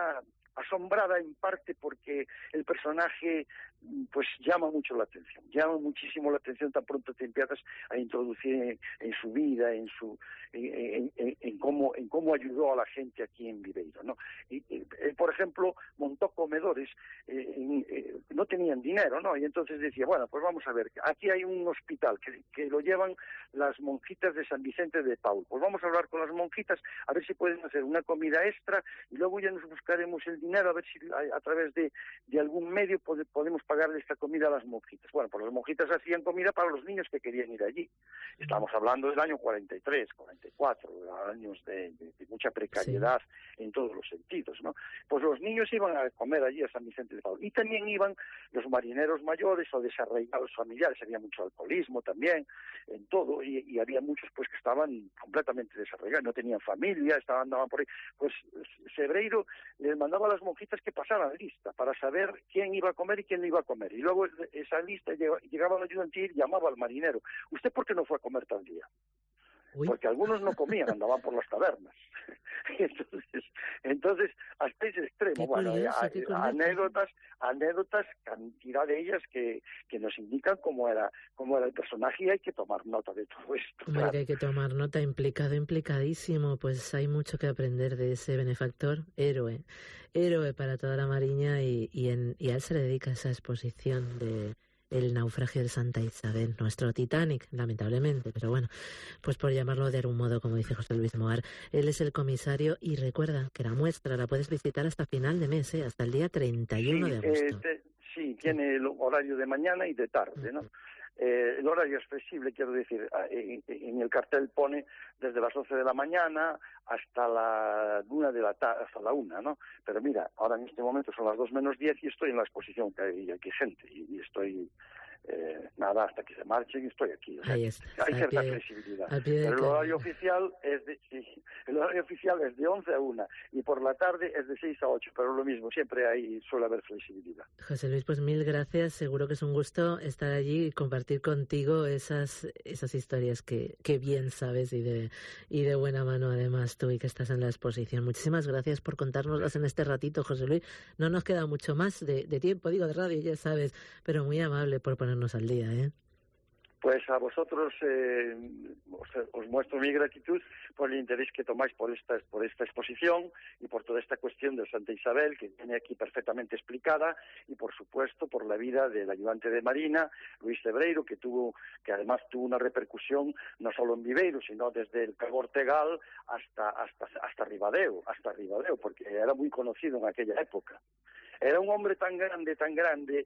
asombrada en parte porque el personaje pues llama mucho la atención, llama muchísimo la atención tan pronto te empiezas a introducir en, en su vida, en su en, en, en cómo en cómo ayudó a la gente aquí en Viveiro, ¿no? Y, y, por ejemplo, montó comedores, eh, en, eh, no tenían dinero, ¿no? Y entonces decía, bueno, pues vamos a ver, aquí hay un hospital que, que lo llevan las monjitas de San Vicente de Paul, pues vamos a hablar con las monjitas a ver si pueden hacer una comida extra y luego ya nos buscaremos el dinero a ver si a, a través de, de algún medio pod, podemos pagarle esta comida a las monjitas. Bueno, pues las monjitas hacían comida para los niños que querían ir allí. Estamos hablando del año cuarenta y tres, cuarenta y cuatro, años de, de, de mucha precariedad sí. en todos los sentidos, ¿no? Pues los niños iban a comer allí a San Vicente de Paul. Y también iban los marineros mayores o desarraigados familiares, había mucho alcoholismo también, en todo, y, y había muchos pues que estaban completamente desarraigados, no tenían familia, estaban andaban por ahí. Pues Sebreiro les mandaba a las monjitas que pasaran lista para saber quién iba a comer y quién no iba a comer. Y luego esa lista llegaba al ayudante y llamaba al marinero. ¿Usted por qué no fue a comer tal día? Uy. Porque algunos no comían, andaban por las tabernas. entonces, entonces hasta ese extremo, bueno, curioso, hay, anécdotas, anécdotas, cantidad de ellas que, que nos indican cómo era, cómo era el personaje y hay que tomar nota de todo esto. Hombre, claro. que hay que tomar nota, implicado, implicadísimo, pues hay mucho que aprender de ese benefactor, héroe, héroe para toda la Mariña y, y, en, y a él se le dedica esa exposición de El naufragio de Santa Isabel, nuestro Titanic, lamentablemente, pero bueno, pues por llamarlo de algún modo, como dice José Luis Moar. Él es el comisario y recuerda que la muestra la puedes visitar hasta final de mes, ¿eh? Hasta el día treinta y uno sí, de agosto. Eh, te, sí, tiene el horario de mañana y de tarde, ¿no? Eh, el horario es flexible, quiero decir, en, en el cartel pone desde las once de la mañana hasta la una de la tarde, hasta la una, ¿no? Pero mira, ahora en este momento son las dos menos diez y estoy en la exposición, que hay, hay gente, y, y estoy, eh, nada, hasta que se marchen, estoy aquí. O sea, Ahí está, hay cierta pie, flexibilidad. Pero el horario oficial es de, sí, el horario oficial es de once a una, y por la tarde es de seis a ocho, pero lo mismo, siempre hay, suele haber flexibilidad. José Luis, pues mil gracias, seguro que es un gusto estar allí y compartir contigo esas esas historias que, que bien sabes y de y de buena mano además tú y que estás en la exposición. Muchísimas gracias por contárnoslas en este ratito, José Luis. No nos queda mucho más de, de tiempo, digo, de radio, ya sabes, pero muy amable por ponernos al día, ¿eh? Pues a vosotros eh, os, os muestro mi gratitud por el interés que tomáis por esta por esta exposición y por toda esta cuestión de Santa Isabel, que viene aquí perfectamente explicada, y por supuesto por la vida del ayudante de Marina, Luis Sebreiro, que tuvo que además tuvo una repercusión no solo en Viveiro, sino desde el Cabo Ortegal hasta hasta hasta Ribadeo, hasta Ribadeo, porque era muy conocido en aquella época. Era un hombre tan grande, tan grande,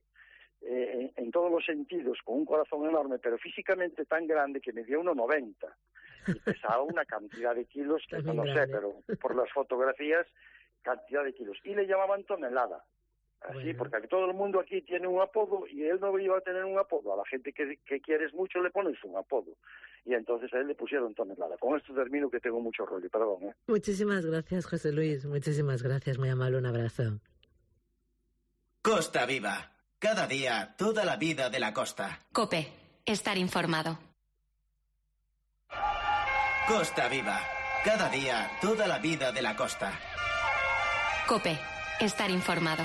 Eh, en, en todos los sentidos, con un corazón enorme, pero físicamente tan grande que medía uno noventa y pesaba una cantidad de kilos que no, no sé, pero por las fotografías, cantidad de kilos. Y le llamaban tonelada, así, bueno. Porque aquí todo el mundo aquí tiene un apodo y él no iba a tener un apodo. A la gente que, que quieres mucho le pones un apodo. Y entonces a él le pusieron tonelada. Con esto termino, que tengo mucho rollo, perdón. ¿eh? Muchísimas gracias, José Luis, muchísimas gracias, muy amable, un abrazo. Costa Viva. Cada día, toda la vida de la costa. COPE. Estar informado. Costa Viva. Cada día, toda la vida de la costa. COPE. Estar informado.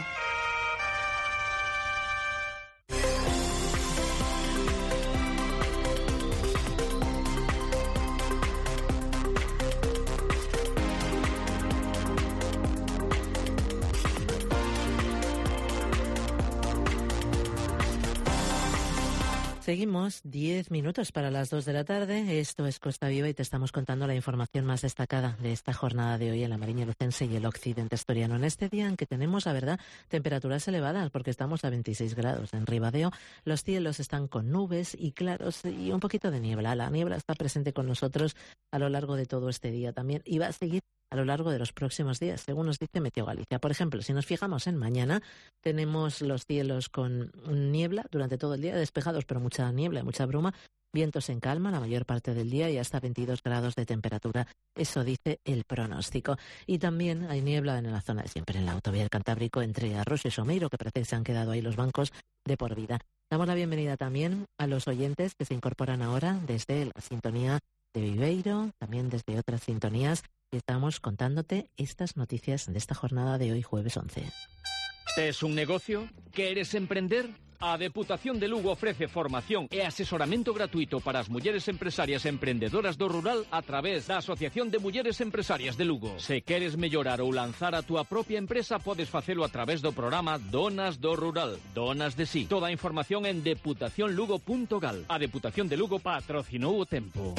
Seguimos, diez minutos para las dos de la tarde. Esto es Costa Viva y te estamos contando la información más destacada de esta jornada de hoy en la Mariña Lucense y el occidente asturiano. En este día en que tenemos, la verdad, temperaturas elevadas porque estamos a veintiséis grados en Ribadeo. Los cielos están con nubes y claros y un poquito de niebla. La niebla está presente con nosotros a lo largo de todo este día también y va a seguir a lo largo de los próximos días, según nos dice Meteo Galicia. Por ejemplo, si nos fijamos en mañana, tenemos los cielos con niebla durante todo el día, despejados, pero mucha niebla, mucha bruma, vientos en calma la mayor parte del día y hasta veintidós grados de temperatura. Eso dice el pronóstico. Y también hay niebla en la zona de siempre, en la autovía del Cantábrico, entre Arroyo y Someiro, que parece que se han quedado ahí los bancos de por vida. Damos la bienvenida también a los oyentes que se incorporan ahora desde la sintonía de Viveiro, también desde otras sintonías Y estamos contándote estas noticias de esta jornada de hoy, jueves once. ¿Tes un negocio? Queres emprender? A Deputación de Lugo ofrece formación e asesoramento gratuito para as mulleres empresarias emprendedoras do rural a través da Asociación de Mulleres Empresarias de Lugo. Se queres mellorar ou lanzar a túa propia empresa, podes facelo a través do programa Donas do Rural, Donas de Sí. Toda a información en deputación lugo punto gal. A Deputación de Lugo patrocinou o tempo.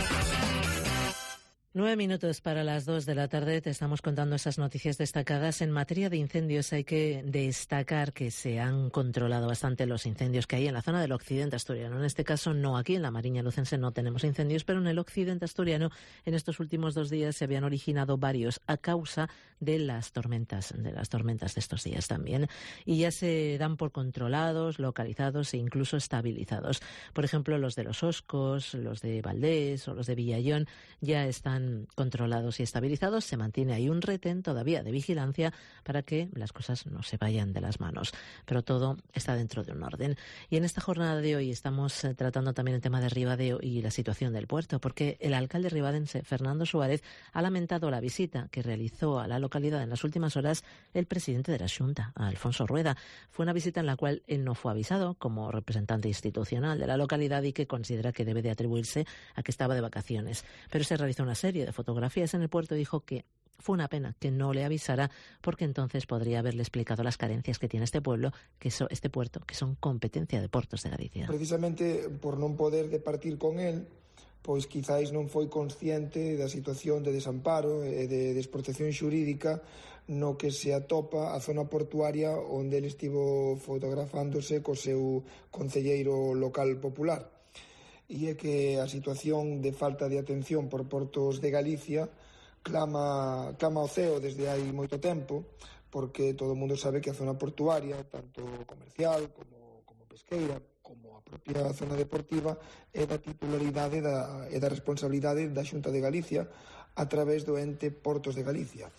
Nueve minutos para las dos de la tarde. Te estamos contando esas noticias destacadas. En materia de incendios hay que destacar que se han controlado bastante los incendios que hay en la zona del occidente asturiano. En este caso no aquí, en la Mariña Lucense no tenemos incendios, pero en el occidente asturiano en estos últimos dos días se habían originado varios a causa de las tormentas, de las tormentas de estos días también. Y ya se dan por controlados, localizados e incluso estabilizados. Por ejemplo, los de Los Oscos, los de Valdés o los de Villallón ya están controlados y estabilizados. Se mantiene ahí un retén todavía de vigilancia para que las cosas no se vayan de las manos, pero todo está dentro de un orden. Y en esta jornada de hoy estamos eh, tratando también el tema de Ribadeo y la situación del puerto, porque el alcalde ribadense, Fernando Suárez, ha lamentado la visita que realizó a la localidad en las últimas horas el presidente de la Xunta, Alfonso Rueda. Fue una visita en la cual él no fue avisado como representante institucional de la localidad y que considera que debe de atribuirse a que estaba de vacaciones, pero se realizó una serie de fotografías en el puerto y dijo que fue una pena que no le avisara, porque entonces podría haberle explicado las carencias que tiene este pueblo, que so, este puerto, que son competencia de Portos de Galicia. Precisamente por non poder departir con él, pois quizáis non foi consciente da situación de desamparo e de desprotección xurídica no que se atopa a zona portuaria onde ele estivo fotografándose co seu concelleiro local popular. E é que a situación de falta de atención por Portos de Galicia clama, clama ao ceo desde hai moito tempo, porque todo o mundo sabe que a zona portuaria, tanto comercial como, como pesqueira, como a propia zona deportiva, é da titularidade da, é da responsabilidade da Xunta de Galicia a través do ente Portos de Galicia.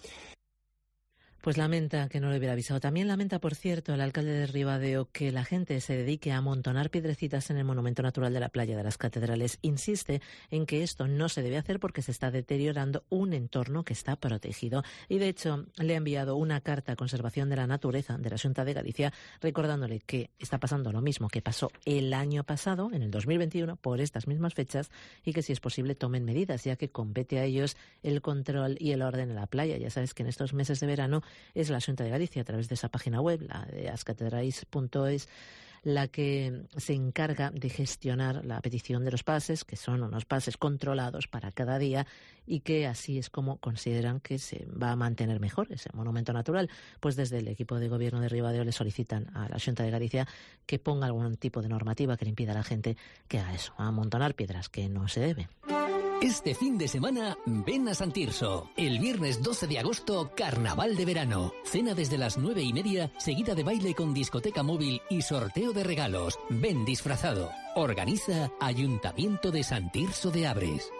Pues lamenta que no le hubiera avisado. También lamenta, por cierto, el alcalde de Ribadeo que la gente se dedique a amontonar piedrecitas en el monumento natural de la playa de las Catedrales. Insiste en que esto no se debe hacer porque se está deteriorando un entorno que está protegido. Y, de hecho, le ha enviado una carta a Conservación de la Naturaleza de la Xunta de Galicia recordándole que está pasando lo mismo que pasó el año pasado, en el dos mil veintiuno, por estas mismas fechas, y que, si es posible, tomen medidas, ya que compete a ellos el control y el orden en la playa. Ya sabes que en estos meses de verano es la Xunta de Galicia, a través de esa página web, la de ascatedrais punto es, la que se encarga de gestionar la petición de los pases, que son unos pases controlados para cada día, y que así es como consideran que se va a mantener mejor ese monumento natural. Pues desde el equipo de gobierno de Ribadeo le solicitan a la Xunta de Galicia que ponga algún tipo de normativa que le impida a la gente que haga eso, a amontonar piedras, que no se debe. Este fin de semana, ven a San Tirso. El viernes doce de agosto, Carnaval de Verano. Cena desde las nueve y media, seguida de baile con discoteca móvil y sorteo de regalos. Ven disfrazado. Organiza Ayuntamiento de San Tirso de Abres.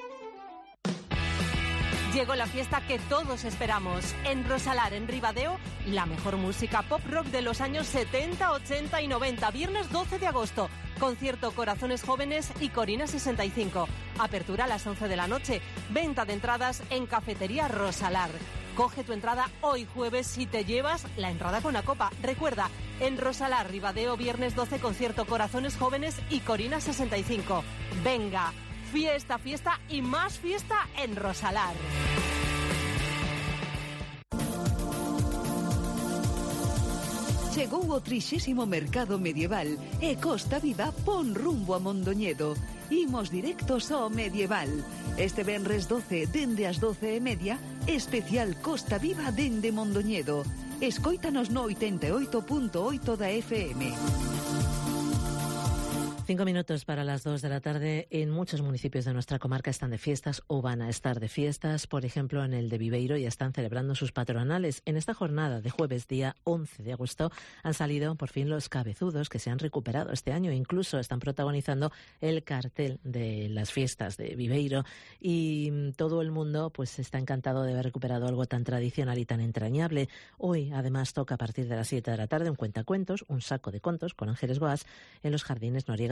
Llegó la fiesta que todos esperamos. En Rosalar, en Ribadeo, la mejor música pop rock de los años setenta, ochenta y noventa. Viernes doce de agosto. Concierto Corazones Jóvenes y Corina sesenta y cinco. Apertura a las once de la noche. Venta de entradas en Cafetería Rosalar. Coge tu entrada hoy jueves y te llevas la entrada con la copa. Recuerda, en Rosalar, Ribadeo, viernes doce, concierto Corazones Jóvenes y Corina sesenta y cinco. Venga, fiesta, fiesta y más fiesta en Rosalar. Chegou o trixésimo mercado medieval e Costa Viva pon rumbo a Mondoñedo. Imos directos ao medieval. Este venres doce, dende as doce e media, especial Costa Viva dende Mondoñedo. Escóitanos no ochenta e oito punto oito da F M. Cinco minutos para las dos de la tarde. En muchos municipios de nuestra comarca están de fiestas o van a estar de fiestas. Por ejemplo, en el de Viveiro ya están celebrando sus patronales. En esta jornada de jueves, día once de agosto, han salido por fin los cabezudos que se han recuperado este año. Incluso están protagonizando el cartel de las fiestas de Viveiro. Y todo el mundo pues está encantado de haber recuperado algo tan tradicional y tan entrañable. Hoy, además, toca a partir de las siete de la tarde un cuentacuentos, un saco de contos con Ángeles Boas en los Jardines Noriega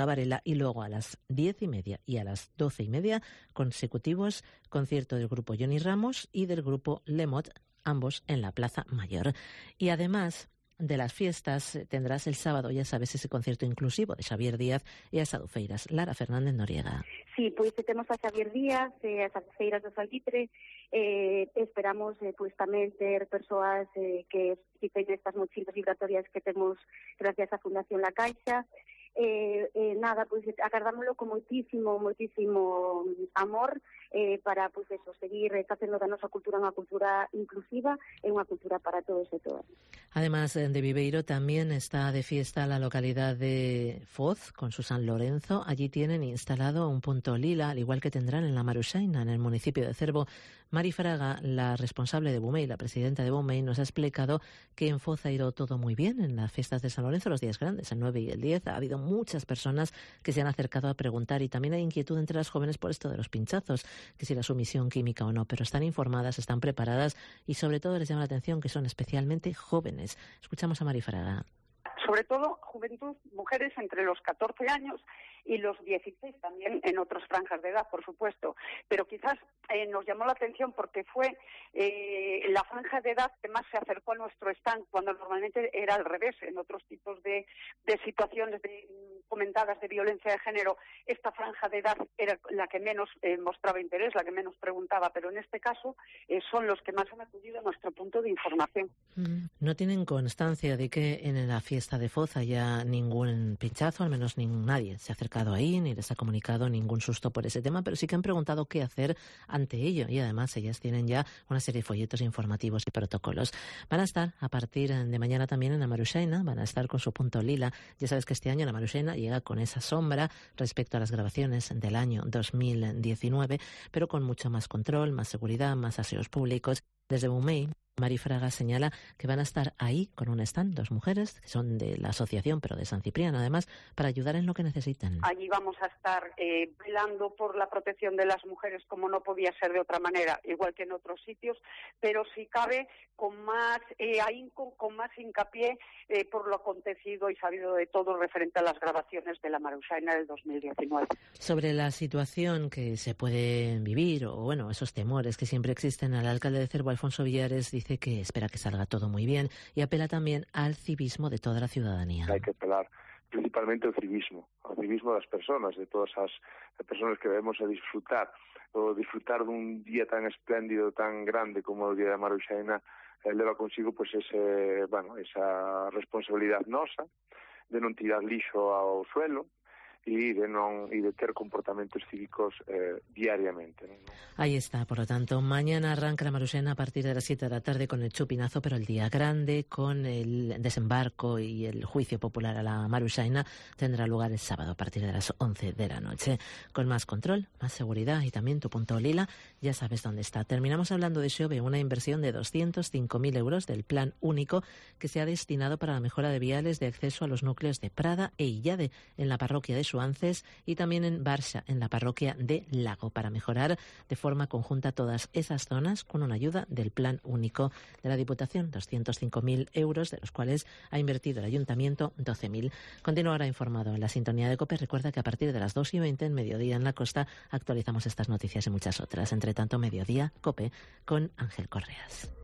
Olga Varela, y luego a las diez y media y a las doce y media consecutivos concierto del grupo Johnny Ramos y del grupo Lemot, ambos en la Plaza Mayor. Y además de las fiestas tendrás el sábado, ya sabes, ese concierto inclusivo de Xavier Díaz e as adufeiras. Lara Fernández Noriega. Sí, pois temos a Xavier Díaz e as adufeiras do Salvitre. Eh, esperamos eh, pois tamén ter persoas eh, que participen nestas mochilas vibratorias que temos gracias á Fundación La Caixa. Eh, eh, nada, pois agardámoslo con moitísimo, moitísimo amor eh, para, pois eso, seguir facendo da nosa cultura unha cultura inclusiva e unha cultura para todos e todas. Además de Viveiro, también está de fiesta la localidad de Foz, con su San Lorenzo. Allí tienen instalado un punto lila, al igual que tendrán en la Maruxaina, en el municipio de Cervo. Mari Fraga, la responsable de Bumei, la presidenta de Bumei, nos ha explicado que en Foz ha ido todo muy bien en las fiestas de San Lorenzo, los días grandes, el nueve y el diez. Ha habido muchas personas que se han acercado a preguntar, y también hay inquietud entre las jóvenes por esto de los pinchazos, que si la sumisión química o no, pero están informadas, están preparadas y sobre todo les llama la atención que son especialmente jóvenes. Escuchamos a Mari Fraga. Sobre todo juventud, mujeres entre los catorce años y los dieciséis, también en otras franjas de edad, por supuesto. Pero quizás eh, nos llamó la atención porque fue eh, la franja de edad que más se acercó a nuestro stand, cuando normalmente era al revés. En otros tipos de, de situaciones de, comentadas de violencia de género, esta franja de edad era la que menos eh, mostraba interés, la que menos preguntaba, pero en este caso eh, son los que más han acudido a nuestro punto de información. No tienen constancia de que en la fiesta de Foz haya ningún pinchazo, al menos ni nadie se ha acercado ahí, ni les ha comunicado ningún susto por ese tema, pero sí que han preguntado qué hacer ante ello, y además ellas tienen ya una serie de folletos informativos y protocolos. Van a estar a partir de mañana también en la Maruxaina, van a estar con su punto lila. Ya sabes que este año la Maruxaina llega con esa sombra respecto a las grabaciones del año dos mil diecinueve, pero con mucho más control, más seguridad, más aseos públicos. Desde Bumei, Mari Fraga señala que van a estar ahí con un stand, dos mujeres, que son de la asociación, pero de San Cipriano, además, para ayudar en lo que necesiten. Allí vamos a estar eh, velando por la protección de las mujeres, como no podía ser de otra manera, igual que en otros sitios, pero si cabe con más eh, ahínco, con más hincapié eh, por lo acontecido y sabido de todo referente a las grabaciones de la Maruxaina del dos mil diecinueve. Sobre la situación que se puede vivir, o bueno, esos temores que siempre existen, el alcalde de Cervo, Alfonso Villares, dice Dice que espera que salga todo muy bien y apela también al civismo de toda la ciudadanía. Hay que apelar principalmente al civismo, al civismo de las personas, de todas esas personas que debemos a disfrutar, o disfrutar de un día tan espléndido, tan grande como el día de Maruxaina, eh, leva consigo pues ese, bueno, esa responsabilidad nosa de non tirar lixo ao suelo, y de non y de ter comportamentos cívicos eh, diariamente, ¿no? Ahí está, por lo tanto, mañana arranca la Maruxaina a partir de las siete de la tarde con el chupinazo, pero el día grande, con el desembarco y el juicio popular a la Maruxaina, tendrá lugar el sábado a partir de las once de la noche. Con más control, más seguridad y también tu punto lila, ya sabes dónde está. Terminamos hablando de Xove, una inversión de doscientos cinco mil euros del Plan Único que se ha destinado para la mejora de viales de acceso a los núcleos de Prada e Illade en la parroquia de Suances y también en Barxa, en la parroquia de Lago, para mejorar de forma conjunta todas esas zonas con una ayuda del Plan Único de la Diputación, doscientos cinco mil euros, de los cuales ha invertido el Ayuntamiento doce mil. Continúa ahora informado en la sintonía de COPE. Recuerda que a partir de las dos y veinte en Mediodía en la Costa actualizamos estas noticias y muchas otras. Entre tanto, Mediodía, COPE, con Ángel Correas.